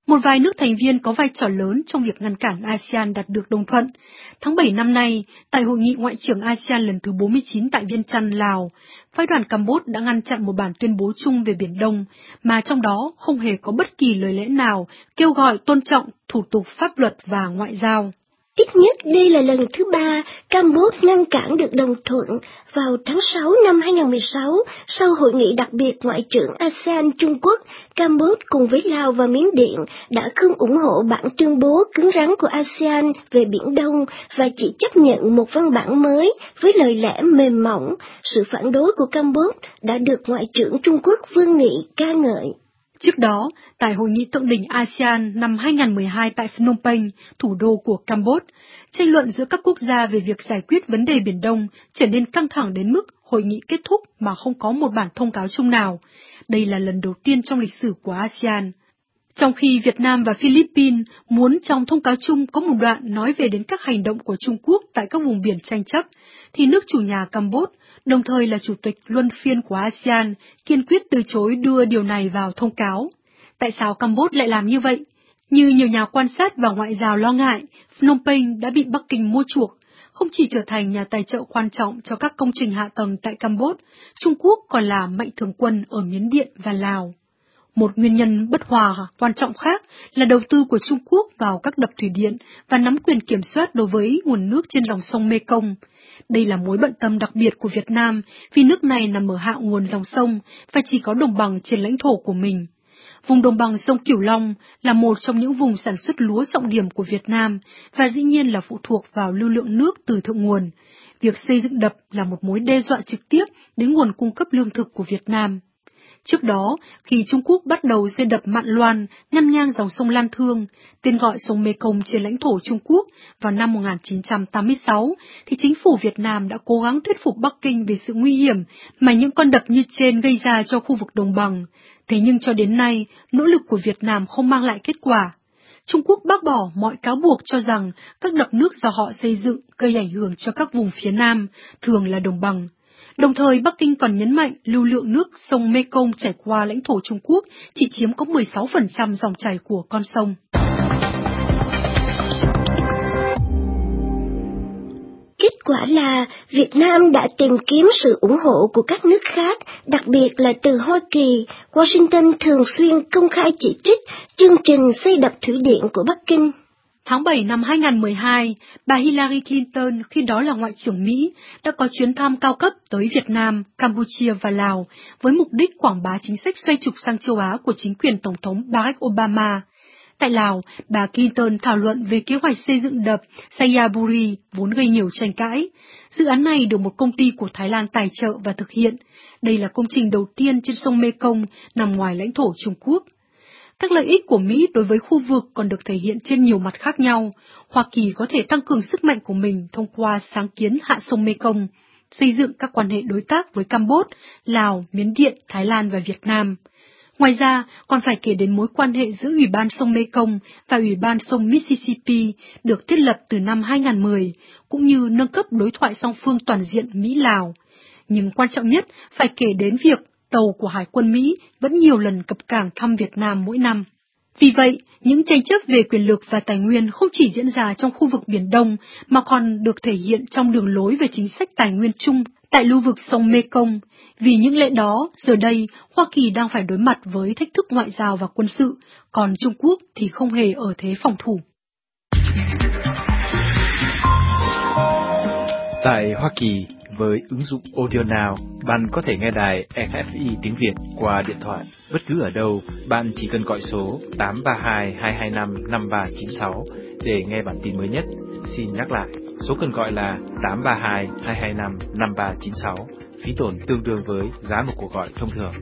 Một vài nước thành viên có vai trò lớn trong việc ngăn cản a sê an đạt được đồng thuận. Tháng bảy năm nay, tại Hội nghị Ngoại trưởng a sê an lần thứ bốn mươi chín tại Viêng Chăn, Lào, phái đoàn Campuchia đã ngăn chặn một bản tuyên bố chung về Biển Đông, mà trong đó không hề có bất kỳ lời lẽ nào kêu gọi tôn trọng thủ tục pháp luật và ngoại giao. Ít nhất đây là lần thứ ba Campuchia ngăn cản được đồng thuận. Vào tháng sáu năm hai nghìn không trăm mười sáu, sau hội nghị đặc biệt Ngoại trưởng a sê an Trung Quốc, Campuchia cùng với Lào và Miến Điện đã không ủng hộ bản tuyên bố cứng rắn của a sê an về Biển Đông và chỉ chấp nhận một văn bản mới với lời lẽ mềm mỏng. Sự phản đối của Campuchia đã được Ngoại trưởng Trung Quốc Vương Nghị ca ngợi. Trước đó, tại Hội nghị thượng đỉnh a sê an năm hai nghìn không trăm mười hai tại Phnom Penh, thủ đô của Campuchia, tranh luận giữa các quốc gia về việc giải quyết vấn đề Biển Đông trở nên căng thẳng đến mức hội nghị kết thúc mà không có một bản thông cáo chung nào. Đây là lần đầu tiên trong lịch sử của a sê an. Trong khi Việt Nam và Philippines muốn trong thông cáo chung có một đoạn nói về đến các hành động của Trung Quốc tại các vùng biển tranh chấp, thì nước chủ nhà Campuchia, đồng thời là chủ tịch luân phiên của a sê an, kiên quyết từ chối đưa điều này vào thông cáo. Tại sao Campuchia lại làm như vậy? Như nhiều nhà quan sát và ngoại giao lo ngại, Phnom Penh đã bị Bắc Kinh mua chuộc, không chỉ trở thành nhà tài trợ quan trọng cho các công trình hạ tầng tại Campuchia, Trung Quốc còn là mạnh thường quân ở Miến Điện và Lào. Một nguyên nhân bất hòa quan trọng khác là đầu tư của Trung Quốc vào các đập thủy điện và nắm quyền kiểm soát đối với nguồn nước trên dòng sông Mekong. Đây là mối bận tâm đặc biệt của Việt Nam vì nước này nằm ở hạ nguồn dòng sông và chỉ có đồng bằng trên lãnh thổ của mình. Vùng đồng bằng sông Cửu Long là một trong những vùng sản xuất lúa trọng điểm của Việt Nam và dĩ nhiên là phụ thuộc vào lưu lượng nước từ thượng nguồn. Việc xây dựng đập là một mối đe dọa trực tiếp đến nguồn cung cấp lương thực của Việt Nam. Trước đó, khi Trung Quốc bắt đầu xây đập Mạn Loan ngăn ngang dòng sông Lan Thương, tên gọi sông Mekong trên lãnh thổ Trung Quốc vào năm một nghìn chín trăm tám mươi sáu, thì chính phủ Việt Nam đã cố gắng thuyết phục Bắc Kinh về sự nguy hiểm mà những con đập như trên gây ra cho khu vực đồng bằng. Thế nhưng cho đến nay, nỗ lực của Việt Nam không mang lại kết quả. Trung Quốc bác bỏ mọi cáo buộc cho rằng các đập nước do họ xây dựng gây ảnh hưởng cho các vùng phía Nam, thường là đồng bằng. Đồng thời, Bắc Kinh còn nhấn mạnh lưu lượng nước sông Mekong chảy qua lãnh thổ Trung Quốc chỉ chiếm có mười sáu phần trăm dòng chảy của con sông. Kết quả là Việt Nam đã tìm kiếm sự ủng hộ của các nước khác, đặc biệt là từ Hoa Kỳ. Washington thường xuyên công khai chỉ trích chương trình xây đập thủy điện của Bắc Kinh. Tháng bảy năm hai nghìn không trăm mười hai, bà Hillary Clinton, khi đó là Ngoại trưởng Mỹ, đã có chuyến thăm cao cấp tới Việt Nam, Campuchia và Lào, với mục đích quảng bá chính sách xoay trục sang châu Á của chính quyền Tổng thống Barack Obama. Tại Lào, bà Clinton thảo luận về kế hoạch xây dựng đập Xayaburi, vốn gây nhiều tranh cãi. Dự án này được một công ty của Thái Lan tài trợ và thực hiện. Đây là công trình đầu tiên trên sông Mekong nằm ngoài lãnh thổ Trung Quốc. Các lợi ích của Mỹ đối với khu vực còn được thể hiện trên nhiều mặt khác nhau. Hoa Kỳ có thể tăng cường sức mạnh của mình thông qua sáng kiến hạ sông Mekong, xây dựng các quan hệ đối tác với Campuchia, Lào, Miến Điện, Thái Lan và Việt Nam. Ngoài ra, còn phải kể đến mối quan hệ giữa Ủy ban sông Mekong và Ủy ban sông Mississippi được thiết lập từ năm hai nghìn không trăm mười, cũng như nâng cấp đối thoại song phương toàn diện Mỹ-Lào. Nhưng quan trọng nhất phải kể đến việc tàu của Hải quân Mỹ vẫn nhiều lần cập cảng thăm Việt Nam mỗi năm. Vì vậy, những tranh chấp về quyền lực và tài nguyên không chỉ diễn ra trong khu vực Biển Đông mà còn được thể hiện trong đường lối về chính sách tài nguyên chung tại lưu vực sông Mekong. Vì những lẽ đó, giờ đây, Hoa Kỳ đang phải đối mặt với thách thức ngoại giao và quân sự, còn Trung Quốc thì không hề ở thế phòng thủ. Tại Hoa Kỳ, với ứng dụng Audio Now, bạn có thể nghe đài ép ép i tiếng Việt qua điện thoại. Bất cứ ở đâu, bạn chỉ cần gọi số tám ba hai hai hai năm năm ba chín sáu để nghe bản tin mới nhất. Xin nhắc lại, số cần gọi là tám ba hai hai hai năm năm ba chín sáu, phí tổn tương đương với giá một cuộc gọi thông thường.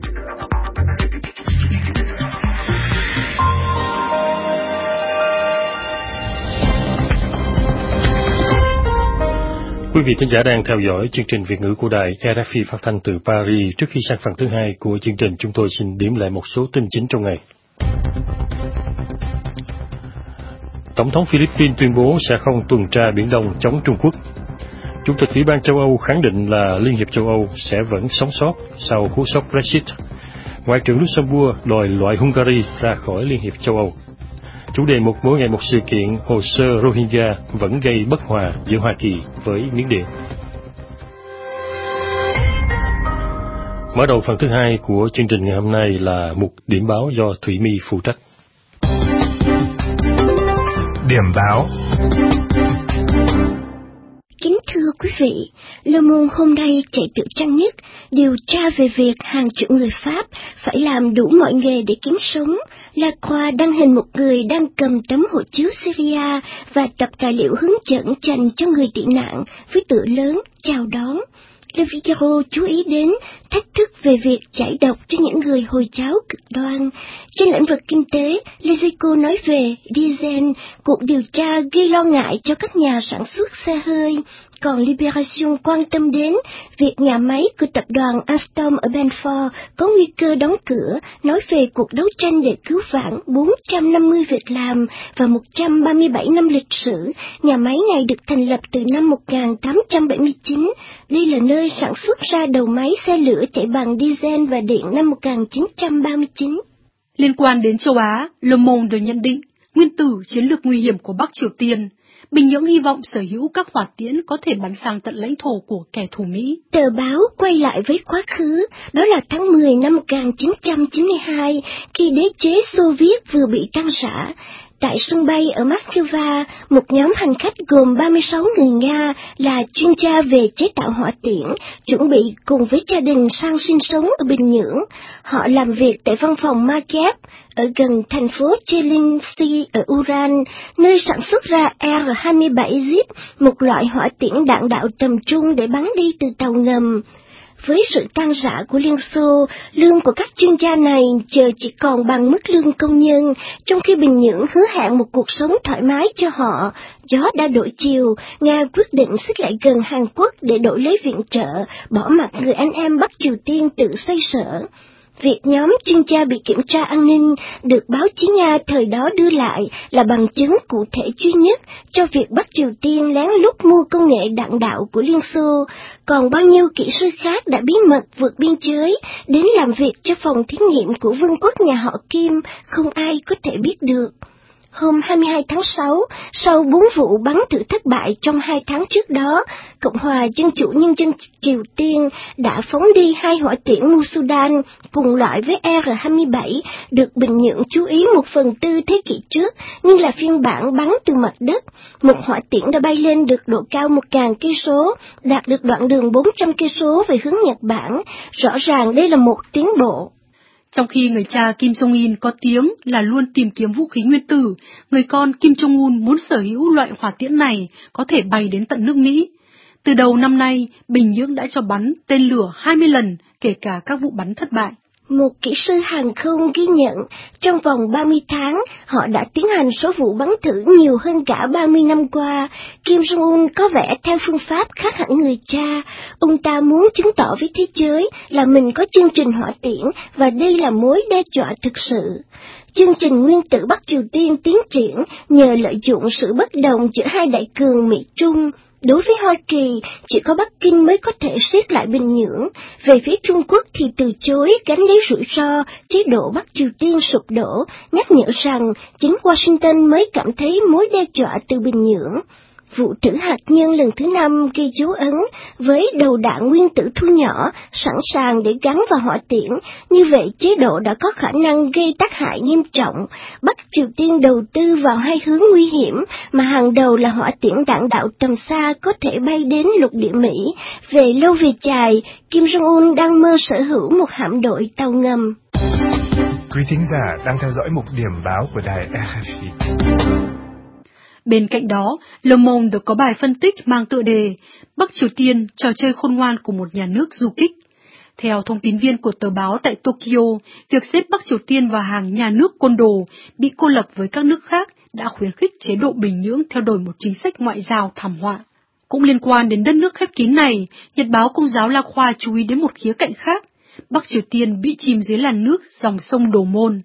Quý vị thính giả đang theo dõi chương trình Việt ngữ của đài rờ ép i phát thanh từ Paris. Trước khi sang phần thứ hai của chương trình, chúng tôi xin điểm lại một số tin chính trong ngày. Tổng thống Philippines tuyên bố sẽ không tuần tra Biển Đông chống Trung Quốc. Chủ tịch Ủy ban châu Âu khẳng định là Liên hiệp châu Âu sẽ vẫn sống sót sau cú sốc Brexit. Ngoại trưởng Luxembourg đòi loại Hungary ra khỏi Liên hiệp châu Âu. Chủ đề một mỗi ngày một sự kiện, hồ sơ Rohingya vẫn gây bất hòa giữa Hoa Kỳ với Miến Điện. Mở đầu phần thứ hai của chương trình ngày hôm nay là mục điểm báo do Thủy My phụ trách. Điểm báo. Kính thưa quý vị, Le Monde hôm nay chạy tự trang nhất điều tra về việc hàng triệu người Pháp phải làm đủ mọi nghề để kiếm sống. La Croix đăng hình một người đang cầm tấm hộ chiếu Syria và tập tài liệu hướng dẫn dành cho người tị nạn với tựa lớn chào đón. Le Figaro chú ý đến thách thức về việc giải độc cho những người Hồi giáo cực đoan. Trên lĩnh vực kinh tế, Les Echos nói về diesel, cuộc điều tra gây lo ngại cho các nhà sản xuất xe hơi. Còn Libération quan tâm đến việc nhà máy của tập đoàn Alstom ở Belfort có nguy cơ đóng cửa, nói về cuộc đấu tranh để cứu vãn bốn trăm năm mươi việc làm và một trăm ba mươi bảy năm lịch sử. Nhà máy này được thành lập từ năm một nghìn tám trăm bảy mươi chín. Đây là nơi sản xuất ra đầu máy xe lửa chạy bằng diesel và điện năm một nghìn chín trăm ba mươi chín. Liên quan đến châu Á, Le Monde được nhận định nguyên tử chiến lược nguy hiểm của Bắc Triều Tiên. Bình Nhưỡng hy vọng sở hữu các hỏa tiễn có thể bắn sang tận lãnh thổ của kẻ thù Mỹ. Tờ báo quay lại với quá khứ, đó là tháng mười năm một nghìn chín trăm chín mươi hai, khi đế chế Xô Viết vừa bị tan rã. Tại sân bay ở Moscow, một nhóm hành khách gồm ba mươi sáu người Nga là chuyên gia về chế tạo hỏa tiễn, chuẩn bị cùng với gia đình sang sinh sống ở Bình Nhưỡng. Họ làm việc tại văn phòng Makeyev ở gần thành phố Chelynsky ở Uran, nơi sản xuất ra R hai mươi bảy Zip, một loại hỏa tiễn đạn đạo tầm trung để bắn đi từ tàu ngầm. Với sự tan rã của Liên Xô, lương của các chuyên gia này giờ chỉ còn bằng mức lương công nhân, trong khi Bình Nhưỡng hứa hẹn một cuộc sống thoải mái cho họ. Gió đã đổi chiều, Nga quyết định xích lại gần Hàn Quốc để đổi lấy viện trợ, bỏ mặc người anh em Bắc Triều Tiên tự xoay sở. Việc nhóm chuyên gia bị kiểm tra an ninh được báo chí Nga thời đó đưa lại là bằng chứng cụ thể duy nhất cho việc Bắc Triều Tiên lén lút mua công nghệ đạn đạo của Liên Xô, còn bao nhiêu kỹ sư khác đã bí mật vượt biên giới đến làm việc cho phòng thí nghiệm của vương quốc nhà họ Kim, không ai có thể biết được. Hôm hai mươi hai tháng sáu, sau bốn vụ bắn thử thất bại trong hai tháng trước đó, Cộng hòa Dân chủ Nhân dân Triều Tiên đã phóng đi hai hỏa tiễn Musudan cùng loại với R hai mươi bảy, được Bình Nhưỡng chú ý một phần tư thế kỷ trước, nhưng là phiên bản bắn từ mặt đất. Một hỏa tiễn đã bay lên được độ cao một nghìn cây số, đạt được đoạn đường bốn trăm cây số về hướng Nhật Bản. Rõ ràng đây là một tiến bộ. Trong khi người cha Kim Jong-un có tiếng là luôn tìm kiếm vũ khí nguyên tử, người con Kim Jong-un muốn sở hữu loại hỏa tiễn này có thể bay đến tận nước Mỹ. Từ đầu năm nay, Bình Nhưỡng đã cho bắn tên lửa hai mươi lần, kể cả các vụ bắn thất bại. Một kỹ sư hàng không ghi nhận, trong vòng ba mươi tháng, họ đã tiến hành số vụ bắn thử nhiều hơn cả ba mươi năm qua. Kim Jong-un có vẻ theo phương pháp khác hẳn người cha. Ông ta muốn chứng tỏ với thế giới là mình có chương trình hỏa tiễn và đây là mối đe dọa thực sự. Chương trình nguyên tử Bắc Triều Tiên tiến triển nhờ lợi dụng sự bất đồng giữa hai đại cường Mỹ-Trung. Đối với Hoa Kỳ, chỉ có Bắc Kinh mới có thể siết lại Bình Nhưỡng. Về phía Trung Quốc thì từ chối gánh lấy rủi ro chế độ Bắc Triều Tiên sụp đổ, nhắc nhở rằng chính Washington mới cảm thấy mối đe dọa từ Bình Nhưỡng. Vụ thử hạt nhân lần thứ năm ghi dấu ấn với đầu đạn nguyên tử thu nhỏ sẵn sàng để gắn vào hỏa tiễn. Như vậy chế độ đã có khả năng gây tác hại nghiêm trọng. Bắc Triều Tiên đầu tư vào hai hướng nguy hiểm mà hàng đầu là hỏa tiễn đạn đạo tầm xa có thể bay đến lục địa Mỹ. Về lâu về dài, Kim Jong-un đang mơ sở hữu một hạm đội tàu ngầm. Quý thính giả đang theo dõi mục điểm báo của đài R F I. Bên cạnh đó, Le Monde được có bài phân tích mang tựa đề Bắc Triều Tiên, trò chơi khôn ngoan của một nhà nước du kích. Theo thông tín viên của tờ báo tại Tokyo, việc xếp Bắc Triều Tiên vào hàng nhà nước côn đồ bị cô lập với các nước khác đã khuyến khích chế độ Bình Nhưỡng theo đuổi một chính sách ngoại giao thảm họa. Cũng liên quan đến đất nước khép kín này, Nhật báo Công giáo La Croix chú ý đến một khía cạnh khác. Bắc Triều Tiên bị chìm dưới làn nước dòng sông Đồ Môn.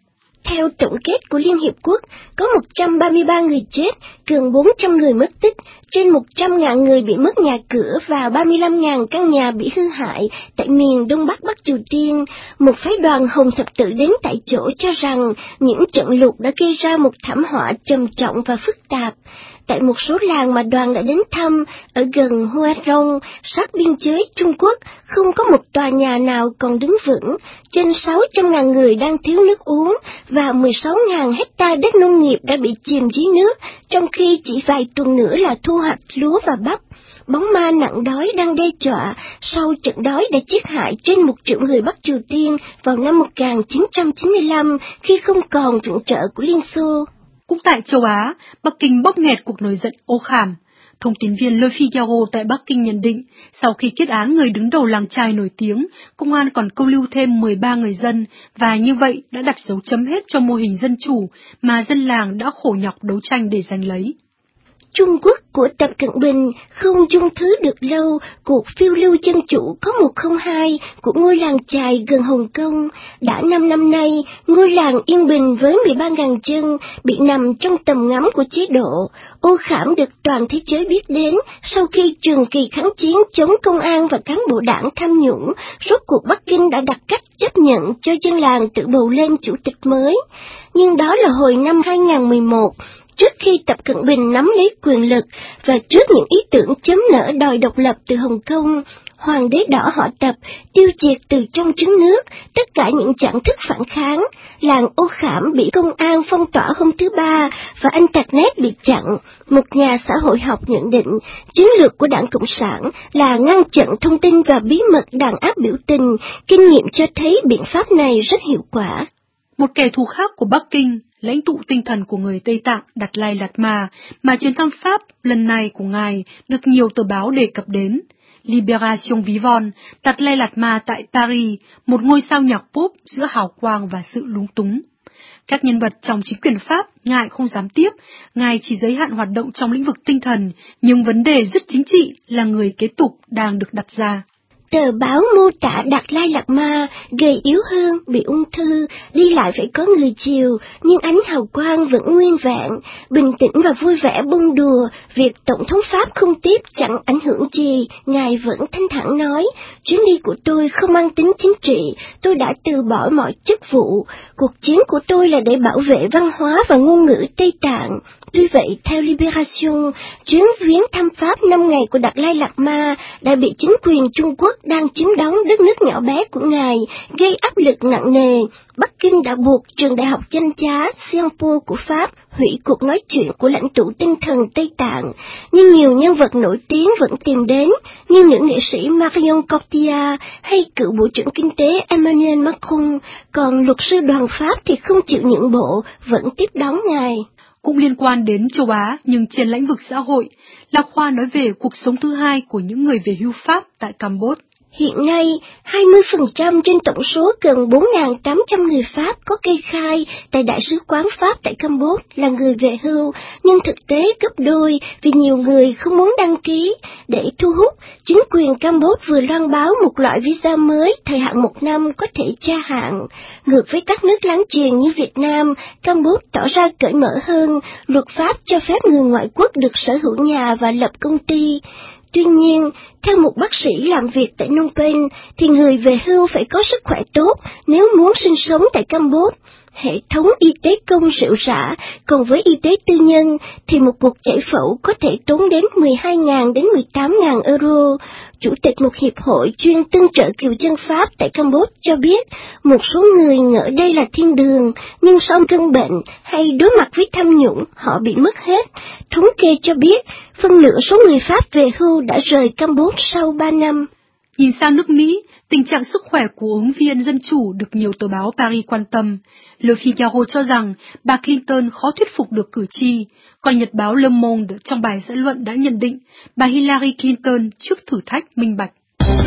Theo tổng kết của Liên Hiệp Quốc, có một trăm ba mươi ba người chết, gần bốn trăm người mất tích, trên một trăm nghìn người bị mất nhà cửa và ba mươi lăm nghìn căn nhà bị hư hại tại miền Đông Bắc Bắc Triều Tiên. Một phái đoàn Hồng Thập Tự đến tại chỗ cho rằng những trận lụt đã gây ra một thảm họa trầm trọng và phức tạp. Tại một số làng mà đoàn đã đến thăm, ở gần Huarong, sát biên giới Trung Quốc, không có một tòa nhà nào còn đứng vững, trên sáu trăm nghìn người đang thiếu nước uống, và mười sáu nghìn hecta đất nông nghiệp đã bị chìm dưới nước, trong khi chỉ vài tuần nữa là thu hoạch lúa và bắp. Bóng ma nặng đói đang đe dọa sau trận đói đã giết hại trên một triệu người Bắc Triều Tiên vào năm một nghìn chín trăm chín mươi lăm, khi không còn viện trợ của Liên Xô. Cũng tại châu Á, Bắc Kinh bóp nghẹt cuộc nổi giận ô khảm. Thông tín viên Le Figaro tại Bắc Kinh nhận định, sau khi kết án người đứng đầu làng chài nổi tiếng, công an còn câu lưu thêm mười ba người dân, và như vậy đã đặt dấu chấm hết cho mô hình dân chủ mà dân làng đã khổ nhọc đấu tranh để giành lấy. Trung Quốc của Tập Cận Bình không dung thứ được lâu, cuộc phiêu lưu dân chủ có một không hai của ngôi làng chài gần Hồng Kông. Đã năm năm nay, ngôi làng yên bình với mười ba nghìn dân bị nằm trong tầm ngắm của chế độ. Ô khảm được toàn thế giới biết đến sau khi trường kỳ kháng chiến chống công an và cán bộ đảng tham nhũng, rốt cuộc Bắc Kinh đã đặt cách chấp nhận cho dân làng tự bầu lên chủ tịch mới. Nhưng đó là hồi năm hai nghìn không trăm mười một. Trước khi Tập Cận Bình nắm lấy quyền lực và trước những ý tưởng chấm nở đòi độc lập từ Hồng Kông, Hoàng đế đỏ họ Tập tiêu diệt từ trong trứng nước tất cả những chặng thức phản kháng. Làng Ô Khảm bị công an phong tỏa hôm thứ Ba và Internet bị chặn. Một nhà xã hội học nhận định chiến lược của Đảng Cộng sản là ngăn chặn thông tin và bí mật đàn áp biểu tình. Kinh nghiệm cho thấy biện pháp này rất hiệu quả. Một kẻ thù khác của Bắc Kinh, lãnh tụ tinh thần của người Tây Tạng Đạt Lai Lạt Ma, mà chuyến thăm Pháp lần này của ngài được nhiều tờ báo đề cập đến. Libération Vivant, Đạt Lai Lạt Ma tại Paris, một ngôi sao nhạc pop giữa hào quang và sự lúng túng. Các nhân vật trong chính quyền Pháp ngài không dám tiếp, ngài chỉ giới hạn hoạt động trong lĩnh vực tinh thần, nhưng vấn đề rất chính trị là người kế tục đang được đặt ra. Tờ báo mô tả Đạt Lai Lạt Ma gầy yếu hơn, bị ung thư, đi lại phải có người chiều, nhưng ánh hào quang vẫn nguyên vẹn, bình tĩnh và vui vẻ bông đùa. Việc Tổng thống Pháp không tiếp chẳng ảnh hưởng gì, ngài vẫn thanh thản nói, chuyến đi của tôi không mang tính chính trị, tôi đã từ bỏ mọi chức vụ, cuộc chiến của tôi là để bảo vệ văn hóa và ngôn ngữ Tây Tạng. Tuy vậy, theo Libération, chuyến viếng thăm Pháp năm ngày của Đạt Lai Lạt Ma đã bị chính quyền Trung Quốc đang chiếm đóng đất nước nhỏ bé của ngài gây áp lực nặng nề. Bắc Kinh đã buộc trường đại học danh giá Sciences Po của Pháp hủy cuộc nói chuyện của lãnh tụ tinh thần Tây Tạng, nhưng nhiều nhân vật nổi tiếng vẫn tìm đến, như nữ nghệ sĩ Marion Cotillard hay cựu Bộ trưởng Kinh tế Emmanuel Macron, còn luật sư đoàn Pháp thì không chịu nhượng bộ, vẫn tiếp đón ngài. Cũng liên quan đến châu Á nhưng trên lĩnh vực xã hội, Lạc Khoa nói về cuộc sống thứ hai của những người về hưu Pháp tại Campuchia. Hiện nay, hai mươi phần trăm trên tổng số gần bốn nghìn tám trăm người Pháp có kê khai tại Đại sứ quán Pháp tại Campuchia là người về hưu, nhưng thực tế gấp đôi vì nhiều người không muốn đăng ký. Để thu hút, chính quyền Campuchia vừa loan báo một loại visa mới thời hạn một năm có thể gia hạn. Ngược với các nước láng giềng như Việt Nam, Campuchia tỏ ra cởi mở hơn, luật pháp cho phép người ngoại quốc được sở hữu nhà và lập công ty. Tuy nhiên, theo một bác sĩ làm việc tại Phnom Penh, thì người về hưu phải có sức khỏe tốt nếu muốn sinh sống tại Campuchia. Hệ thống y tế công rệu rã, còn với y tế tư nhân thì một cuộc chạy phẫu có thể tốn đến mười hai nghìn đến mười tám nghìn euro. Chủ tịch một hiệp hội chuyên tương trợ kiều dân Pháp tại Campuchia cho biết, một số người ngỡ đây là thiên đường, nhưng sau cơn bệnh hay đối mặt với tham nhũng, họ bị mất hết. Thống kê cho biết, phân nửa số người Pháp về hưu đã rời Campuchia sau ba năm. Nhìn sang nước Mỹ, tình trạng sức khỏe của ứng viên dân chủ được nhiều tờ báo Paris quan tâm. Le Figaro cho rằng bà Clinton khó thuyết phục được cử tri, còn nhật báo Le Monde trong bài xã luận đã nhận định bà Hillary Clinton trước thử thách minh bạch.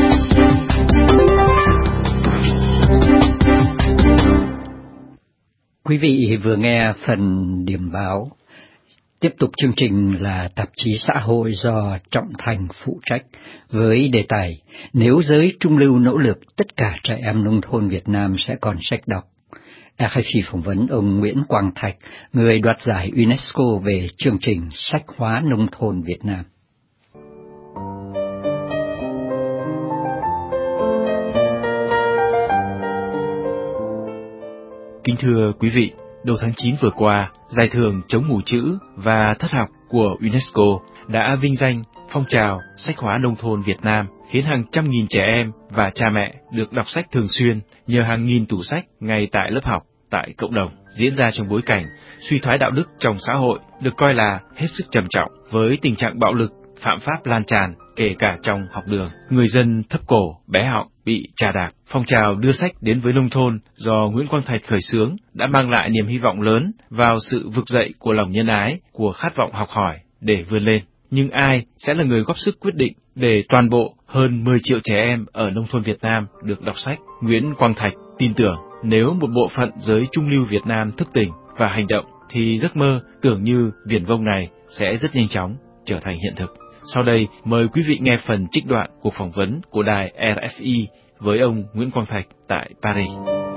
Quý vị vừa nghe phần điểm báo. Tiếp tục chương trình là tạp chí xã hội do Trọng Thành phụ trách với đề tài Nếu giới trung lưu nỗ lực, tất cả trẻ em nông thôn Việt Nam sẽ còn sách đọc. rờ ép i phỏng vấn ông Nguyễn Quang Thạch, người đoạt giải UNESCO về chương trình sách hóa nông thôn Việt Nam. Kính thưa quý vị, đầu tháng chín vừa qua, giải thưởng chống mù chữ và thất học của UNESCO đã vinh danh phong trào sách hóa nông thôn Việt Nam, khiến hàng trăm nghìn trẻ em và cha mẹ được đọc sách thường xuyên nhờ hàng nghìn tủ sách ngay tại lớp học, tại cộng đồng, diễn ra trong bối cảnh suy thoái đạo đức trong xã hội được coi là hết sức trầm trọng, với tình trạng bạo lực, phạm pháp lan tràn, kể cả trong học đường. Người dân thấp cổ, bé họng, bị chà đạp. Phong trào đưa sách đến với nông thôn do Nguyễn Quang Thạch khởi xướng đã mang lại niềm hy vọng lớn vào sự vực dậy của lòng nhân ái, của khát vọng học hỏi để vươn lên. Nhưng ai sẽ là người góp sức quyết định để toàn bộ hơn mười triệu trẻ em ở nông thôn Việt Nam được đọc sách? Nguyễn Quang Thạch tin tưởng nếu một bộ phận giới trung lưu Việt Nam thức tỉnh và hành động thì giấc mơ tưởng như viển vông này sẽ rất nhanh chóng trở thành hiện thực. Sau đây, mời quý vị nghe phần trích đoạn cuộc phỏng vấn của đài rờ ép i với ông Nguyễn Quang Thạch tại Paris.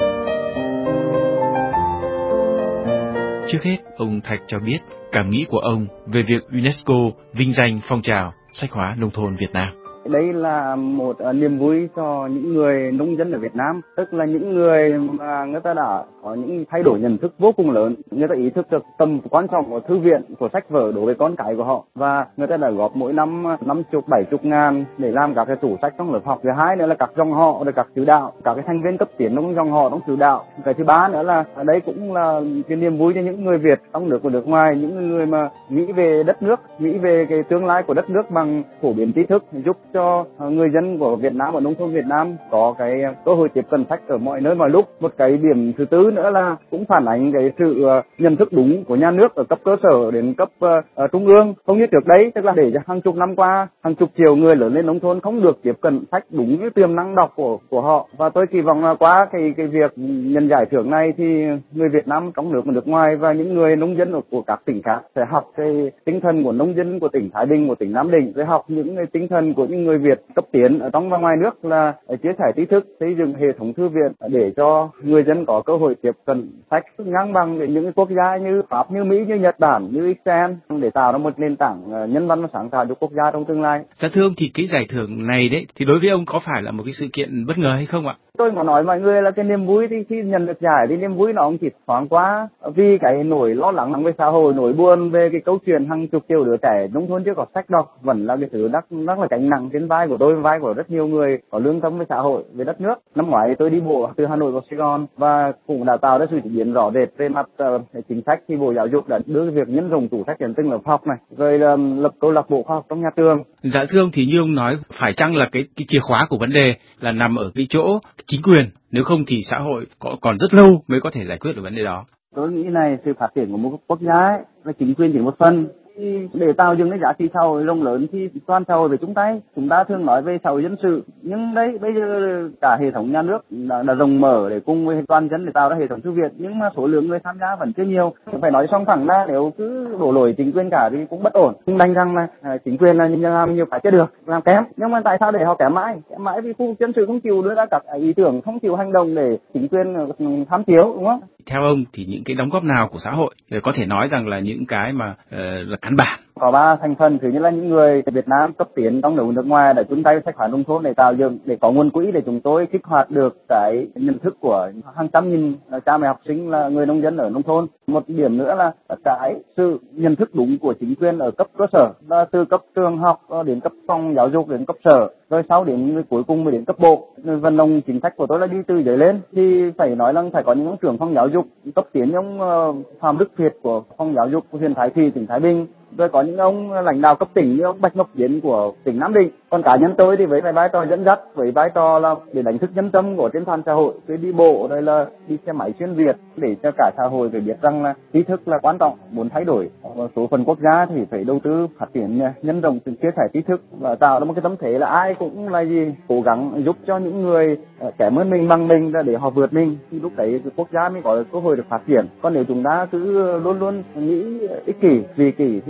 Trước hết, ông Thạch cho biết cảm nghĩ của ông về việc UNESCO vinh danh phong trào sách hóa nông thôn Việt Nam. Đây là một uh, niềm vui cho những người nông dân ở Việt Nam, tức là những người mà người ta đã có những thay đổi nhận thức vô cùng lớn. Người ta ý thức được tầm quan trọng của thư viện, của sách vở đối với con cái của họ, và người ta đã góp mỗi năm năm chục, bảy chục ngàn để làm các cái tủ sách trong lớp học. Thứ hai nữa là các dòng họ, rồi các sứ đạo, các cái thành viên cấp tiến trong dòng họ, trong sứ đạo. Cái thứ ba nữa là ở đây cũng là cái niềm vui cho những người Việt trong nước và nước ngoài, những người mà nghĩ về đất nước, nghĩ về cái tương lai của đất nước bằng phổ biến tri thức, giúp cho người dân của Việt Nam và nông thôn Việt Nam có cái cơ hội tiếp cận sách ở mọi nơi mọi lúc. Một cái điểm thứ tư nữa là cũng phản ánh cái sự nhận thức đúng của nhà nước ở cấp cơ sở đến cấp uh, trung ương, không như trước đấy, tức là để cho hàng chục năm qua hàng chục triệu người lớn lên nông thôn không được tiếp cận sách đúng như tiềm năng đọc của của họ. Và tôi kỳ vọng là qua cái cái việc nhận giải thưởng này thì người Việt Nam trong nước và nước ngoài và những người nông dân của, của các tỉnh khác sẽ học cái tinh thần của nông dân của tỉnh Thái Bình, của tỉnh Nam Định, sẽ học những cái tinh thần của những người Việt cấp tiến ở trong và ngoài nước là chia sẻ tri thức, xây dựng hệ thống thư viện để cho người dân có cơ hội tiếp cận sách ngang bằng với những quốc gia như Pháp, như Mỹ, như Nhật Bản, như Israel, để tạo ra một nền tảng nhân văn và sáng tạo cho quốc gia trong tương lai. Dạ thưa ông, thì cái giải thưởng này đấy thì đối với ông có phải là một cái sự kiện bất ngờ hay không ạ? Tôi có nói mọi người là cái niềm vui thì khi nhận được giải thì niềm vui nó cũng chỉ thoáng quá, vì cái nỗi lo lắng về xã hội, nỗi buồn về cái câu chuyện hàng chục triệu đứa trẻ nông thôn chưa có sách đọc vẫn là cái thứ rất rất là gánh nặng trên vai của tôi, vai của rất nhiều người có lương tâm với xã hội, với đất nước. Năm ngoái tôi đi bộ từ Hà Nội vào Sài Gòn và cũng đã tạo ra sự chuyển biến rõ rệt về mặt uh, chính sách, thì Bộ Giáo dục đã đưa cái việc nhân rộng tủ sách đến từng lớp học này, rồi um, lập câu lạc bộ khoa học trong nhà trường. Dạ thưa ông, thì như ông nói, phải chăng là cái cái chìa khóa của vấn đề là nằm ở cái chỗ chính quyền, nếu không thì xã hội có, còn rất lâu mới có thể giải quyết được vấn đề đó. Tôi nghĩ này, sự phát triển của một quốc gia ấy, là chính quyền chỉ một phần. Để tạo dựng cái giá trị xã hội rộng lớn thì toàn xã hội về chúng ta. Chúng ta thường nói về xã hội dân sự, nhưng đấy bây giờ cả hệ thống nhà nước đã, đã rộng mở để cùng với toàn dân để tạo ra hệ thống thư viện, nhưng mà số lượng người tham gia vẫn chưa nhiều. Phải nói song phẳng là nếu cứ đổ lỗi chính quyền cả thì cũng bất ổn. Cũng đành rằng là à, chính quyền là làm nhiều cái chưa được, làm kém. Nhưng mà tại sao để họ kém mãi? Kém mãi vì khu vực dân sự không chịu đưa ra các ý tưởng, không chịu hành động để chính quyền tham chiếu, đúng không? Theo ông thì những cái đóng góp nào của xã hội có thể nói rằng là những cái mà uh, là căn bản? Có ba thành phần. Thứ nhất là những người Việt Nam cấp tiến trong nước nước ngoài đã chung tay sách hóa nông thôn để tạo dựng, để có nguồn quỹ để chúng tôi kích hoạt được cái nhận thức của hàng trăm nghìn cha mẹ học sinh là người nông dân ở nông thôn. Một điểm nữa là cái sự nhận thức đúng của chính quyền ở cấp cơ sở, là từ cấp trường học đến cấp phòng giáo dục đến cấp sở, rồi sau đến cuối cùng mới đến cấp bộ. Vận động chính sách của tôi là đi từ dưới lên, thì phải nói là phải có những trưởng phòng giáo dục cấp tiến giống Phạm Đức Việt của phòng giáo dục của huyện Thái Thủy, tỉnh Thái Bình, rồi có những ông lãnh đạo cấp tỉnh như ông Bạch Ngọc Chiến của tỉnh Nam Định. Còn cá nhân tôi thì với vai trò dẫn dắt, với vai trò là để đánh thức nhân tâm của trên toàn xã hội, tôi đi bộ rồi là đi xe máy xuyên Việt để cho cả xã hội phải biết rằng là trí thức là quan trọng. Muốn thay đổi số phận quốc gia thì phải đầu tư phát triển nhân rộng sự chia sẻ trí thức và tạo ra một cái tấm thế là ai cũng là gì cố gắng giúp cho những người kém hơn mình bằng mình để họ vượt mình, thì lúc đấy quốc gia mới có cơ hội được phát triển. Còn nếu chúng ta cứ luôn luôn nghĩ ích kỷ, vì kỷ thì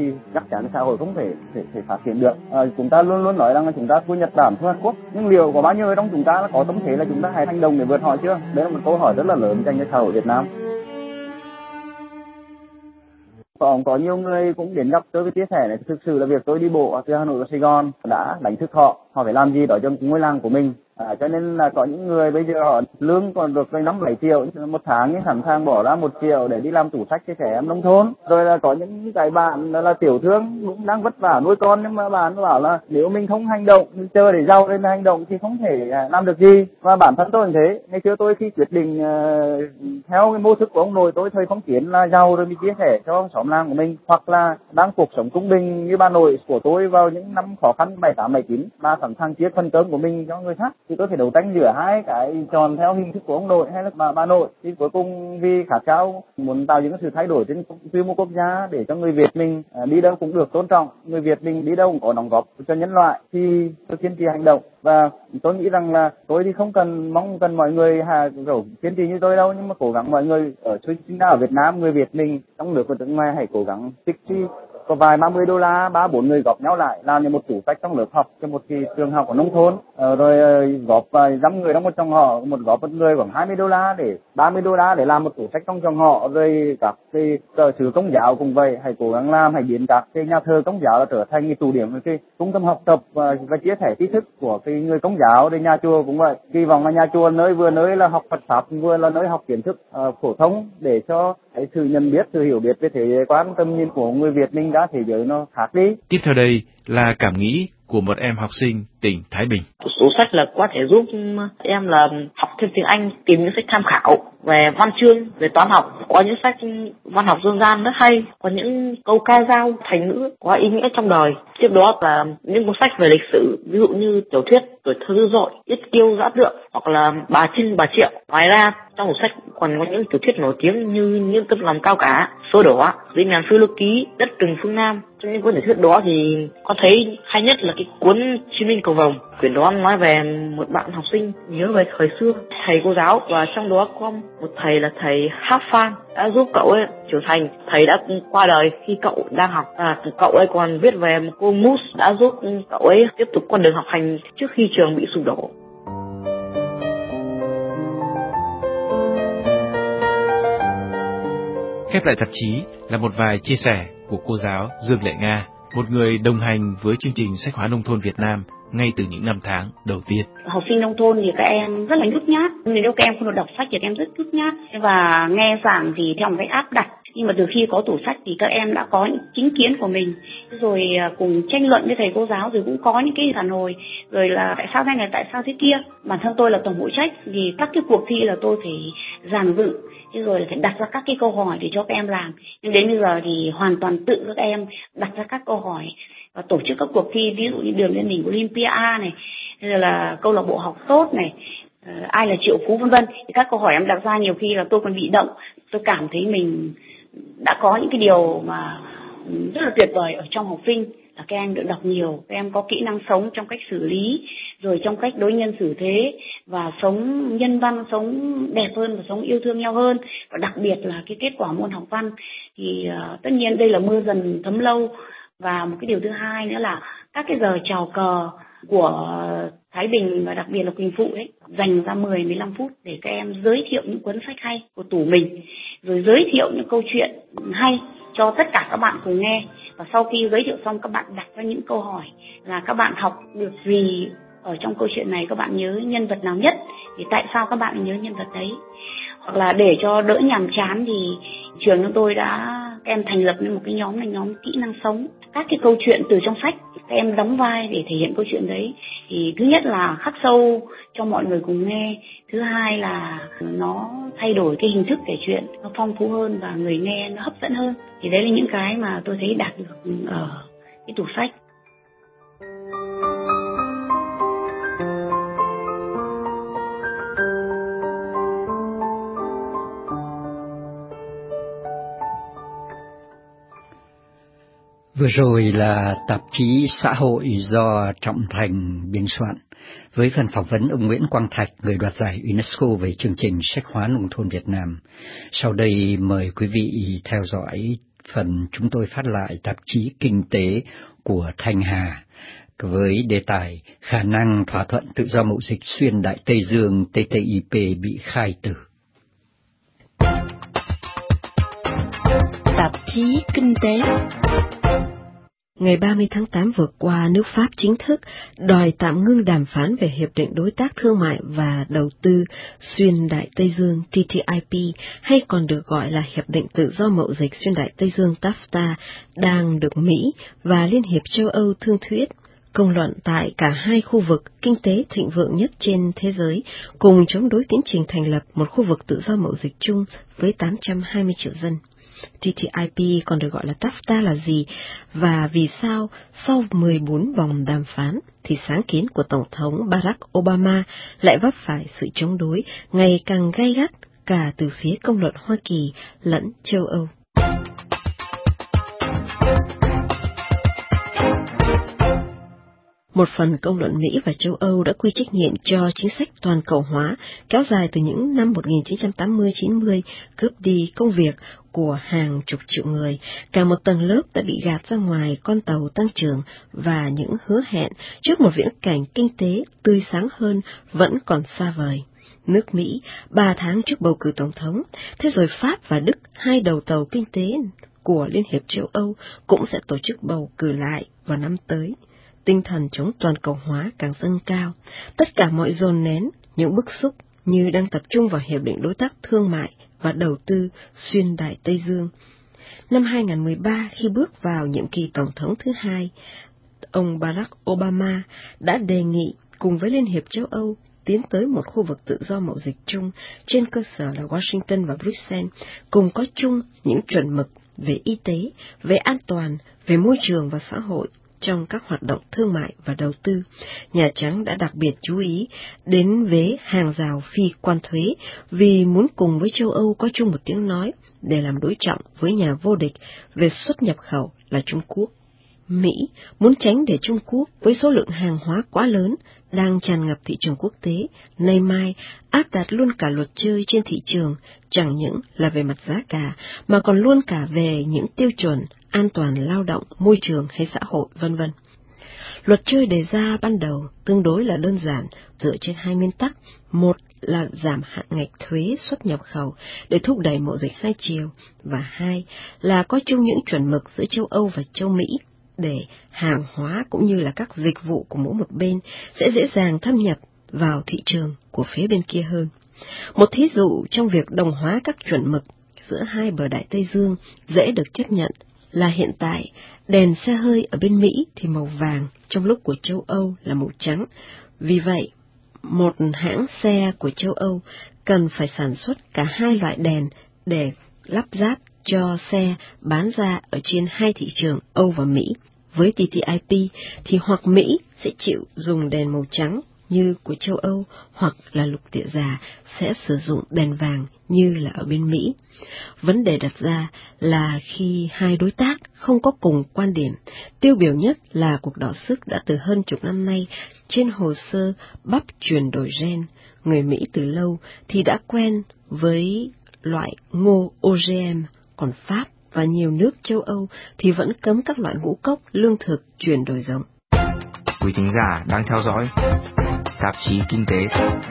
chắc chắn xã hội không thể thể, thể phát triển được. À, chúng ta luôn luôn nói rằng là chúng ta thua Nhật Bản, thua Hàn Quốc, nhưng liệu có bao nhiêu người trong chúng ta có tâm thế là chúng ta hãy hành động để vượt họ chưa? Đấy là một câu hỏi rất là lớn dành cho xã hội Việt Nam. Còn có nhiều người cũng đến gặp tôi với chia sẻ này, thực sự là việc tôi đi bộ từ Hà Nội và Sài Gòn đã đánh thức họ, họ phải làm gì đó cho ngôi làng của mình. À, cho nên là có những người bây giờ họ lương còn được năm bảy triệu một tháng nhưng sẵn sàng bỏ ra một triệu để đi làm tủ sách cho trẻ em nông thôn. Rồi là có những cái bạn là, là tiểu thương cũng đang vất vả nuôi con, nhưng mà bạn bảo là nếu mình không hành động, chờ để giàu lên hành động thì không thể làm được gì. Và bản thân tôi như thế, ngày xưa tôi khi quyết định uh, theo cái mô thức của ông nội tôi thời phong kiến là giàu rồi mình chia sẻ cho xóm làng của mình, hoặc là đang cuộc sống trung bình như bà nội của tôi vào những năm khó khăn bảy tám bảy chín, bà sẵn sàng chia phần cơm của mình cho người khác, thì tôi phải đấu tranh giữa hai cái tròn theo hình thức của ông nội hay là bà, bà nội. Thì cuối cùng vì khát khao muốn tạo những sự thay đổi trên quy mô quốc gia để cho người Việt mình à, đi đâu cũng được tôn trọng, người Việt mình đi đâu cũng có đóng góp cho nhân loại, thì tôi kiên trì hành động. Và tôi nghĩ rằng là tôi thì không cần mong cần mọi người hà kiểu kiên trì như tôi đâu, nhưng mà cố gắng mọi người ở chúng ta ở Việt Nam, người Việt mình trong nước và nước ngoài hãy cố gắng tích chi có vài ba mươi đô la, ba bốn người góp nhau lại làm cho một tủ sách trong lớp học cho một cái trường học ở nông thôn, ờ, rồi góp vài dăm người trong một trong họ, một góp một người khoảng hai mươi đô la để ba mươi đô la để làm một tủ sách trong dòng họ. Rồi các cái cơ sở công giáo cũng vậy, hãy cố gắng làm, hãy biến các cái nhà thờ công giáo là trở thành cái tụ điểm, cái trung tâm học tập và, và chia sẻ tri thức của cái người công giáo. Để nhà chùa cũng vậy, kỳ vọng là nhà chùa nơi vừa nơi là học Phật pháp, vừa là nơi học kiến thức uh, phổ thông để cho cái sự nhận biết, sự hiểu biết về thế giới quan, tâm nhìn của người Việt mình ra thế giới nó khác đi. Tiếp theo đây là cảm nghĩ của một em học sinh tỉnh Thái Bình. Số sách là có thể giúp em là học thêm tiếng Anh, tìm những sách tham khảo về văn chương, về toán học. Có những sách văn học dân gian rất hay, có những câu ca dao, thành ngữ có ý nghĩa trong đời. Tiếp đó là những cuốn sách về lịch sử, ví dụ như tiểu thuyết Tuổi thơ dữ dội, Yết kiêu dã tượng, hoặc là Bà Trưng Bà Triệu. Ngoài ra trong cuốn sách còn có những tiểu thuyết nổi tiếng như Những tấm lòng cao cả, Số đỏ, Dưới ngàn phiêu lưu ký, Đất rừng phương Nam. Trong những cuốn tiểu thuyết đó thì con thấy hay nhất là cái cuốn Chiến binh cầu vồng. Quyển đó nói về một bạn học sinh nhớ về thời xưa, thầy cô giáo, và trong đó có một thầy là thầy Hát Phan đã giúp cậu ấy trở thành. Thầy đã qua đời khi cậu đang học, và cậu ấy còn viết về một cô Moose đã giúp cậu ấy tiếp tục con đường học hành trước khi trường bị sụp đổ. Khép lại tạp chí là một vài chia sẻ của cô giáo Dương Lệ Nga, một người đồng hành với chương trình sách hóa nông thôn Việt Nam ngay từ những năm tháng đầu tiên. Học sinh nông thôn thì các em rất là nhút nhát, nếu các em không được đọc sách thì các em rất nhút nhát và nghe giảng thì theo một cách áp đặt. Nhưng mà từ khi có tủ sách thì các em đã có những chính kiến của mình, rồi cùng tranh luận với thầy cô giáo, rồi cũng có những cái phản hồi, rồi là tại sao thế này, tại sao thế kia. Bản thân tôi là tổng phụ trách thì các cái cuộc thi là tôi phải dàn dựng, rồi là phải đặt ra các cái câu hỏi để cho các em làm. Nhưng đến bây giờ thì hoàn toàn tự các em đặt ra các câu hỏi và tổ chức các cuộc thi, ví dụ như đường lên đỉnh Olympia này, rồi là câu lạc bộ học tốt này, uh, ai là triệu phú vân vân. Các câu hỏi em đặt ra nhiều khi là tôi còn bị động, tôi cảm thấy mình đã có những cái điều mà rất là tuyệt vời ở trong học sinh, là các em được đọc nhiều, các em có kỹ năng sống trong cách xử lý, rồi trong cách đối nhân xử thế, và sống nhân văn, sống đẹp hơn và sống yêu thương nhau hơn. Và đặc biệt là cái kết quả môn học văn thì uh, tất nhiên đây là mưa dần thấm lâu. Và một cái điều thứ hai nữa là các cái giờ chào cờ của Thái Bình và đặc biệt là Quỳnh Phụ ấy, dành ra mười đến mười lăm phút để các em giới thiệu những cuốn sách hay của tủ mình, rồi giới thiệu những câu chuyện hay cho tất cả các bạn cùng nghe. Và sau khi giới thiệu xong, các bạn đặt ra những câu hỏi là các bạn học được gì ở trong câu chuyện này, các bạn nhớ nhân vật nào nhất, thì tại sao các bạn nhớ nhân vật đấy. Hoặc là để cho đỡ nhàm chán thì trường của tôi đã các em thành lập nên một cái nhóm là nhóm kỹ năng sống. Các cái câu chuyện từ trong sách các em đóng vai để thể hiện câu chuyện đấy, thì thứ nhất là khắc sâu cho mọi người cùng nghe, thứ hai là nó thay đổi cái hình thức kể chuyện, nó phong phú hơn và người nghe nó hấp dẫn hơn. Thì đấy là những cái mà tôi thấy đạt được ở cái tủ sách. Vừa rồi là tạp chí Xã hội do Trọng Thành biên soạn, với phần phỏng vấn ông Nguyễn Quang Thạch, người đoạt giải UNESCO về chương trình sách hóa nông thôn Việt Nam. Sau đây mời quý vị theo dõi phần chúng tôi phát lại tạp chí Kinh tế của Thanh Hà với đề tài khả năng thỏa thuận tự do mậu dịch xuyên Đại Tây Dương T T I P bị khai tử. Tạp chí Kinh tế. Ngày ba mươi tháng tám vừa qua, nước Pháp chính thức đòi tạm ngưng đàm phán về Hiệp định Đối tác Thương mại và Đầu tư Xuyên Đại Tây Dương T T I P, hay còn được gọi là Hiệp định Tự do Mậu dịch Xuyên Đại Tây Dương T A F T A, đang được Mỹ và Liên hiệp châu Âu thương thuyết. Công luận tại cả hai khu vực kinh tế thịnh vượng nhất trên thế giới cùng chống đối tiến trình thành lập một khu vực tự do mậu dịch chung với tám trăm hai mươi triệu dân. T T I P còn được gọi là T A F T A là gì, và vì sao sau mười bốn vòng đàm phán thì sáng kiến của Tổng thống Barack Obama lại vấp phải sự chống đối ngày càng gay gắt cả từ phía công luận Hoa Kỳ lẫn châu Âu. Một phần công luận Mỹ và châu Âu đã quy trách nhiệm cho chính sách toàn cầu hóa kéo dài từ những năm một nghìn chín trăm tám mươi chín mươi, cướp đi công việc của hàng chục triệu người. Cả một tầng lớp đã bị gạt ra ngoài con tàu tăng trưởng, và những hứa hẹn trước một viễn cảnh kinh tế tươi sáng hơn vẫn còn xa vời. Nước Mỹ, ba tháng trước bầu cử tổng thống, thế rồi Pháp và Đức, hai đầu tàu kinh tế của Liên hiệp châu Âu, cũng sẽ tổ chức bầu cử lại vào năm tới. Tinh thần chống toàn cầu hóa càng dâng cao, tất cả mọi dồn nén những bức xúc như đang tập trung vào Hiệp định Đối tác Thương mại và Đầu tư Xuyên Đại Tây Dương. Năm hai nghìn không trăm mười ba, khi bước vào nhiệm kỳ tổng thống thứ hai, ông Barack Obama đã đề nghị cùng với Liên hiệp châu Âu tiến tới một khu vực tự do mậu dịch chung trên cơ sở là Washington và Bruxelles cùng có chung những chuẩn mực về y tế, về an toàn, về môi trường và xã hội. Trong các hoạt động thương mại và đầu tư, Nhà Trắng đã đặc biệt chú ý đến vế hàng rào phi quan thuế vì muốn cùng với châu Âu có chung một tiếng nói để làm đối trọng với nhà vô địch về xuất nhập khẩu là Trung Quốc. Mỹ muốn tránh để Trung Quốc với số lượng hàng hóa quá lớn đang tràn ngập thị trường quốc tế, nay mai áp đặt luôn cả luật chơi trên thị trường, chẳng những là về mặt giá cả mà còn luôn cả về những tiêu chuẩn an toàn lao động, môi trường hay xã hội, vân vân. Luật chơi đề ra ban đầu tương đối là đơn giản, dựa trên hai nguyên tắc. Một là giảm hạn ngạch thuế xuất nhập khẩu để thúc đẩy mậu dịch hai chiều, và hai là có chung những chuẩn mực giữa châu Âu và châu Mỹ để hàng hóa cũng như là các dịch vụ của mỗi một bên sẽ dễ dàng thâm nhập vào thị trường của phía bên kia hơn. Một thí dụ trong việc đồng hóa các chuẩn mực giữa hai bờ Đại Tây Dương dễ được chấp nhận là hiện tại đèn xe hơi ở bên Mỹ thì màu vàng, trong lúc của châu Âu là màu trắng. Vì vậy, một hãng xe của châu Âu cần phải sản xuất cả hai loại đèn để lắp ráp cho xe bán ra ở trên hai thị trường Âu và Mỹ. Với T T I P thì hoặc Mỹ sẽ chịu dùng đèn màu trắng như của châu Âu, hoặc là lục địa già sẽ sử dụng đèn vàng như là ở bên Mỹ. Vấn đề đặt ra là khi hai đối tác không có cùng quan điểm, tiêu biểu nhất là cuộc đọ sức đã từ hơn chục năm nay trên hồ sơ bắp chuyển đổi gen. Người Mỹ từ lâu thì đã quen với loại ngô O G M, còn Pháp và nhiều nước châu Âu thì vẫn cấm các loại ngũ cốc lương thực chuyển đổi giống. Quý thính giả đang theo dõi tạp chí Kinh tế.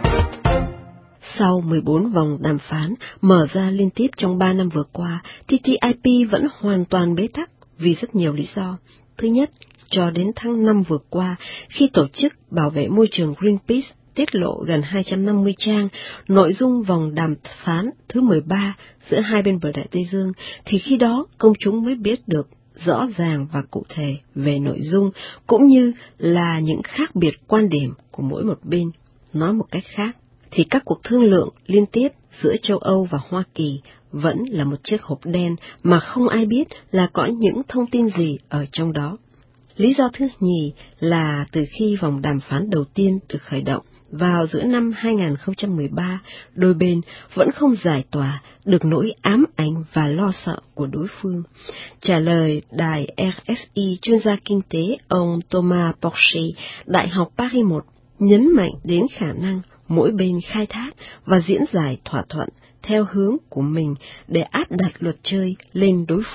Sau mười bốn vòng đàm phán mở ra liên tiếp trong ba năm vừa qua, T T I P vẫn hoàn toàn bế tắc vì rất nhiều lý do. Thứ nhất, cho đến tháng năm vừa qua, khi Tổ chức Bảo vệ Môi trường Greenpeace tiết lộ gần hai trăm năm mươi trang nội dung vòng đàm phán thứ mười ba giữa hai bên bờ Đại Tây Dương, thì khi đó công chúng mới biết được rõ ràng và cụ thể về nội dung cũng như là những khác biệt quan điểm của mỗi một bên. Nói một cách khác, thì các cuộc thương lượng liên tiếp giữa châu Âu và Hoa Kỳ vẫn là một chiếc hộp đen mà không ai biết là có những thông tin gì ở trong đó. Lý do thứ nhì là từ khi vòng đàm phán đầu tiên được khởi động vào giữa năm hai nghìn không trăm mười ba, đôi bên vẫn không giải tỏa được nỗi ám ảnh và lo sợ của đối phương. Trả lời đài R F I, chuyên gia kinh tế ông Thomas Porcher, Đại học Paris một, nhấn mạnh đến khả năng mỗi bên khai thác và diễn giải thỏa thuận theo hướng của mình để áp đặt luật chơi lên đối phương.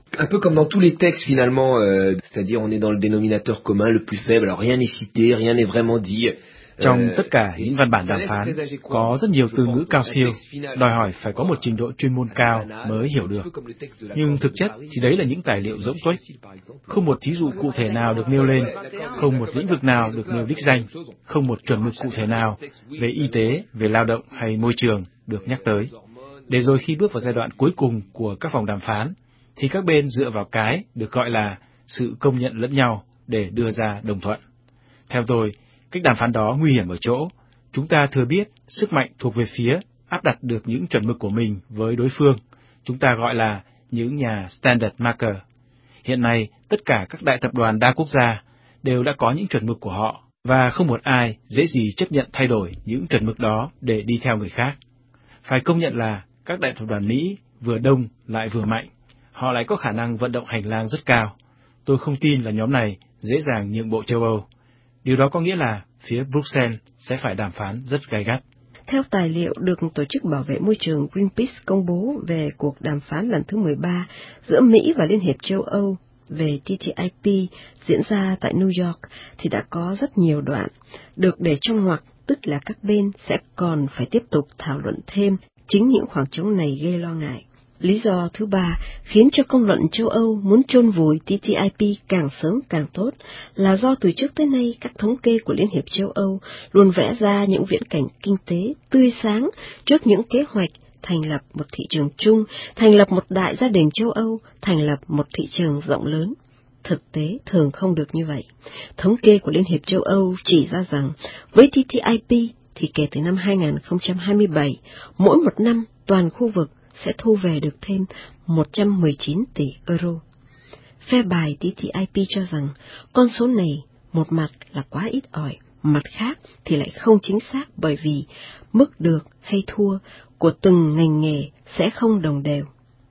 un peu comme dans tous les textes finalement, euh, c'est-à-dire on est dans le dénominateur commun le plus faible, alors rien n'est cité, rien n'est vraiment dit. Trong tất cả những văn bản đàm phán, có rất nhiều từ ngữ cao siêu, đòi hỏi phải có một trình độ chuyên môn cao mới hiểu được. Nhưng thực chất thì đấy là những tài liệu rỗng tuếch. Không một thí dụ cụ thể nào được nêu lên, không một lĩnh vực nào được nêu đích danh, không một chuẩn mực cụ thể nào về y tế, về lao động hay môi trường được nhắc tới. Để rồi khi bước vào giai đoạn cuối cùng của các vòng đàm phán, thì các bên dựa vào cái được gọi là sự công nhận lẫn nhau để đưa ra đồng thuận. Theo tôi, cách đàm phán đó nguy hiểm ở chỗ, chúng ta thừa biết sức mạnh thuộc về phía áp đặt được những chuẩn mực của mình với đối phương, chúng ta gọi là những nhà standard marker. Hiện nay, tất cả các đại tập đoàn đa quốc gia đều đã có những chuẩn mực của họ, và không một ai dễ gì chấp nhận thay đổi những chuẩn mực đó để đi theo người khác. Phải công nhận là các đại tập đoàn Mỹ vừa đông lại vừa mạnh, họ lại có khả năng vận động hành lang rất cao. Tôi không tin là nhóm này dễ dàng nhượng bộ châu Âu. Điều đó có nghĩa là phía Bruxelles sẽ phải đàm phán rất gay gắt. Theo tài liệu được Tổ chức Bảo vệ Môi trường Greenpeace công bố về cuộc đàm phán lần thứ mười ba giữa Mỹ và Liên hiệp châu Âu về T T I P diễn ra tại New York, thì đã có rất nhiều đoạn được để trong ngoặc, tức là các bên sẽ còn phải tiếp tục thảo luận thêm. Chính những khoảng trống này gây lo ngại. Lý do thứ ba khiến cho công luận châu Âu muốn chôn vùi T T I P càng sớm càng tốt là do từ trước tới nay các thống kê của Liên hiệp châu Âu luôn vẽ ra những viễn cảnh kinh tế tươi sáng trước những kế hoạch thành lập một thị trường chung, thành lập một đại gia đình châu Âu, thành lập một thị trường rộng lớn. Thực tế thường không được như vậy. Thống kê của Liên hiệp châu Âu chỉ ra rằng với T T I P thì kể từ năm hai nghìn không trăm hai mươi bảy, mỗi một năm toàn khu vực sẽ thu về được thêm một trăm mười chín tỷ euro. Phe bài T T I P cho rằng con số này một mặt là quá ít ỏi, mặt khác thì lại không chính xác bởi vì mức được hay thua của từng ngành nghề sẽ không đồng đều.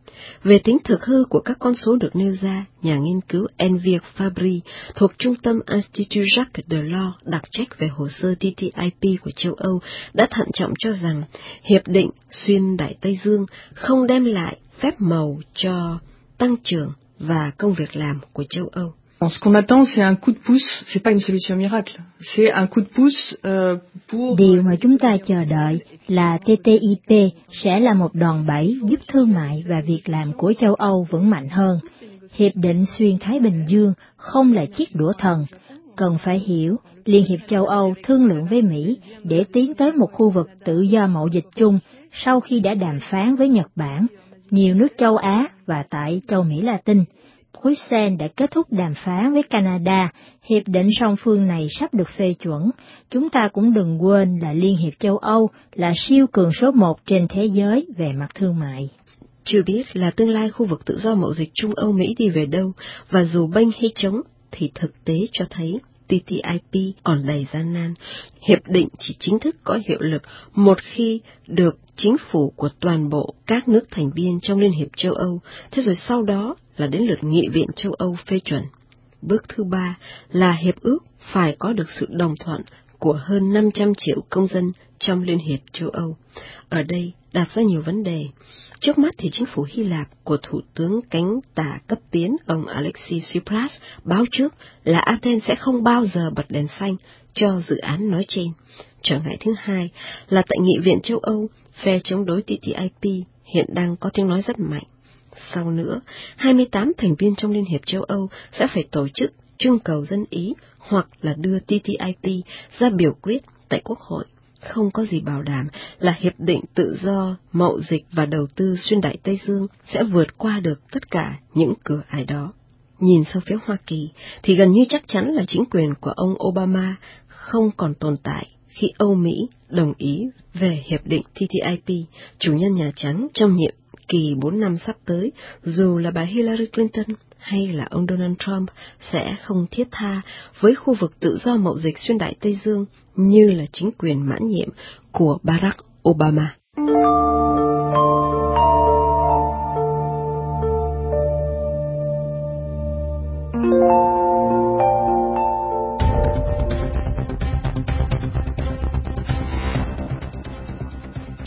Về tính thực hư của các con số được nêu ra, nhà nghiên cứu Enver Fabri thuộc Trung tâm Institut Jacques Delors đặc trách về hồ sơ T T I P của châu Âu đã thận trọng cho rằng Hiệp định Xuyên Đại Tây Dương không đem lại phép màu cho tăng trưởng và công việc làm của châu Âu. Ce qu'on attend, c'est un coup de pouce, c'est pas une solution miracle. C'est un coup de pouce euh, pour... Điều mà chúng ta chờ đợi là T T I P sẽ là một đòn bẩy giúp thương mại và việc làm của châu Âu vững mạnh hơn. Hiệp định Xuyên Thái Bình Dương không là chiếc đũa thần. Cần phải hiểu, Liên hiệp châu Âu thương lượng với Mỹ để tiến tới một khu vực tự do mậu dịch chung sau khi đã đàm phán với Nhật Bản, nhiều nước châu Á và tại châu Mỹ Latin. Bruxelles đã kết thúc đàm phán với Canada, hiệp định song phương này sắp được phê chuẩn. Chúng ta cũng đừng quên là Liên hiệp châu Âu là siêu cường số một trên thế giới về mặt thương mại. Chưa biết là tương lai khu vực tự do mậu dịch Trung Âu Mỹ đi về đâu, và dù bênh hay chống, thì thực tế cho thấy T T I P còn đầy gian nan. Hiệp định chỉ chính thức có hiệu lực một khi được chính phủ của toàn bộ các nước thành viên trong Liên hiệp châu Âu, thế rồi sau đó là đến lượt Nghị viện châu Âu phê chuẩn. Bước thứ ba là hiệp ước phải có được sự đồng thuận của hơn năm trăm triệu công dân trong Liên hiệp châu Âu. Ở đây đặt ra nhiều vấn đề. Trước mắt thì chính phủ Hy Lạp của Thủ tướng cánh tả cấp tiến ông Alexis Tsipras báo trước là Athens sẽ không bao giờ bật đèn xanh cho dự án nói trên. Trở ngại thứ hai là tại Nghị viện châu Âu, phe chống đối T T I P hiện đang có tiếng nói rất mạnh. Sau nữa, hai mươi tám thành viên trong Liên hiệp châu Âu sẽ phải tổ chức trưng cầu dân ý hoặc là đưa T T I P ra biểu quyết tại Quốc hội. Không có gì bảo đảm là Hiệp định Tự do, Mậu dịch và Đầu tư Xuyên Đại Tây Dương sẽ vượt qua được tất cả những cửa ải đó. Nhìn sang phía Hoa Kỳ, thì gần như chắc chắn là chính quyền của ông Obama không còn tồn tại khi Âu Mỹ đồng ý về Hiệp định T T I P. Chủ nhân Nhà Trắng trong nhiệm kỳ bốn năm sắp tới, dù là bà Hillary Clinton hay là ông Donald Trump, sẽ không thiết tha với khu vực tự do mậu dịch Xuyên Đại Tây Dương như là chính quyền mãn nhiệm của Barack Obama.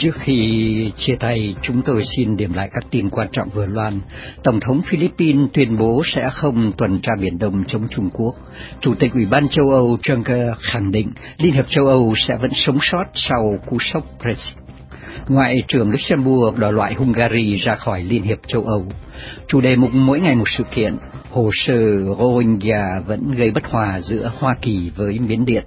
Trước khi chia tay, chúng tôi xin điểm lại các tin quan trọng vừa loan. Tổng thống Philippines tuyên bố sẽ không tuần tra Biển Đông chống Trung Quốc. Chủ tịch Ủy ban châu Âu Juncker khẳng định Liên hiệp châu Âu sẽ vẫn sống sót sau cú sốc Brexit. Ngoại trưởng Luxembourg đòi loại Hungary ra khỏi Liên hiệp châu Âu. Chủ đề mục mỗi ngày một sự kiện, hồ sơ Rohingya vẫn gây bất hòa giữa Hoa Kỳ với Miến Điện.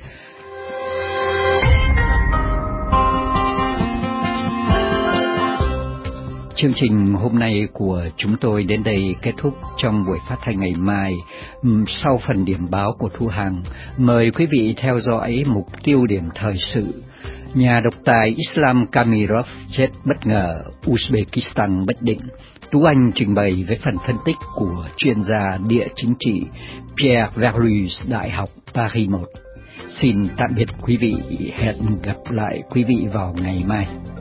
Chương trình hôm nay của chúng tôi đến đây kết thúc. Trong buổi phát thanh ngày mai, sau phần điểm báo của Thu Hằng, mời quý vị theo dõi mục tiêu điểm thời sự. Nhà độc tài Islam Kamirov chết bất ngờ, Uzbekistan bất định. Tú Anh trình bày với phần phân tích của chuyên gia địa chính trị Pierre Verlus, Đại học Paris một. Xin tạm biệt quý vị, hẹn gặp lại quý vị vào ngày mai.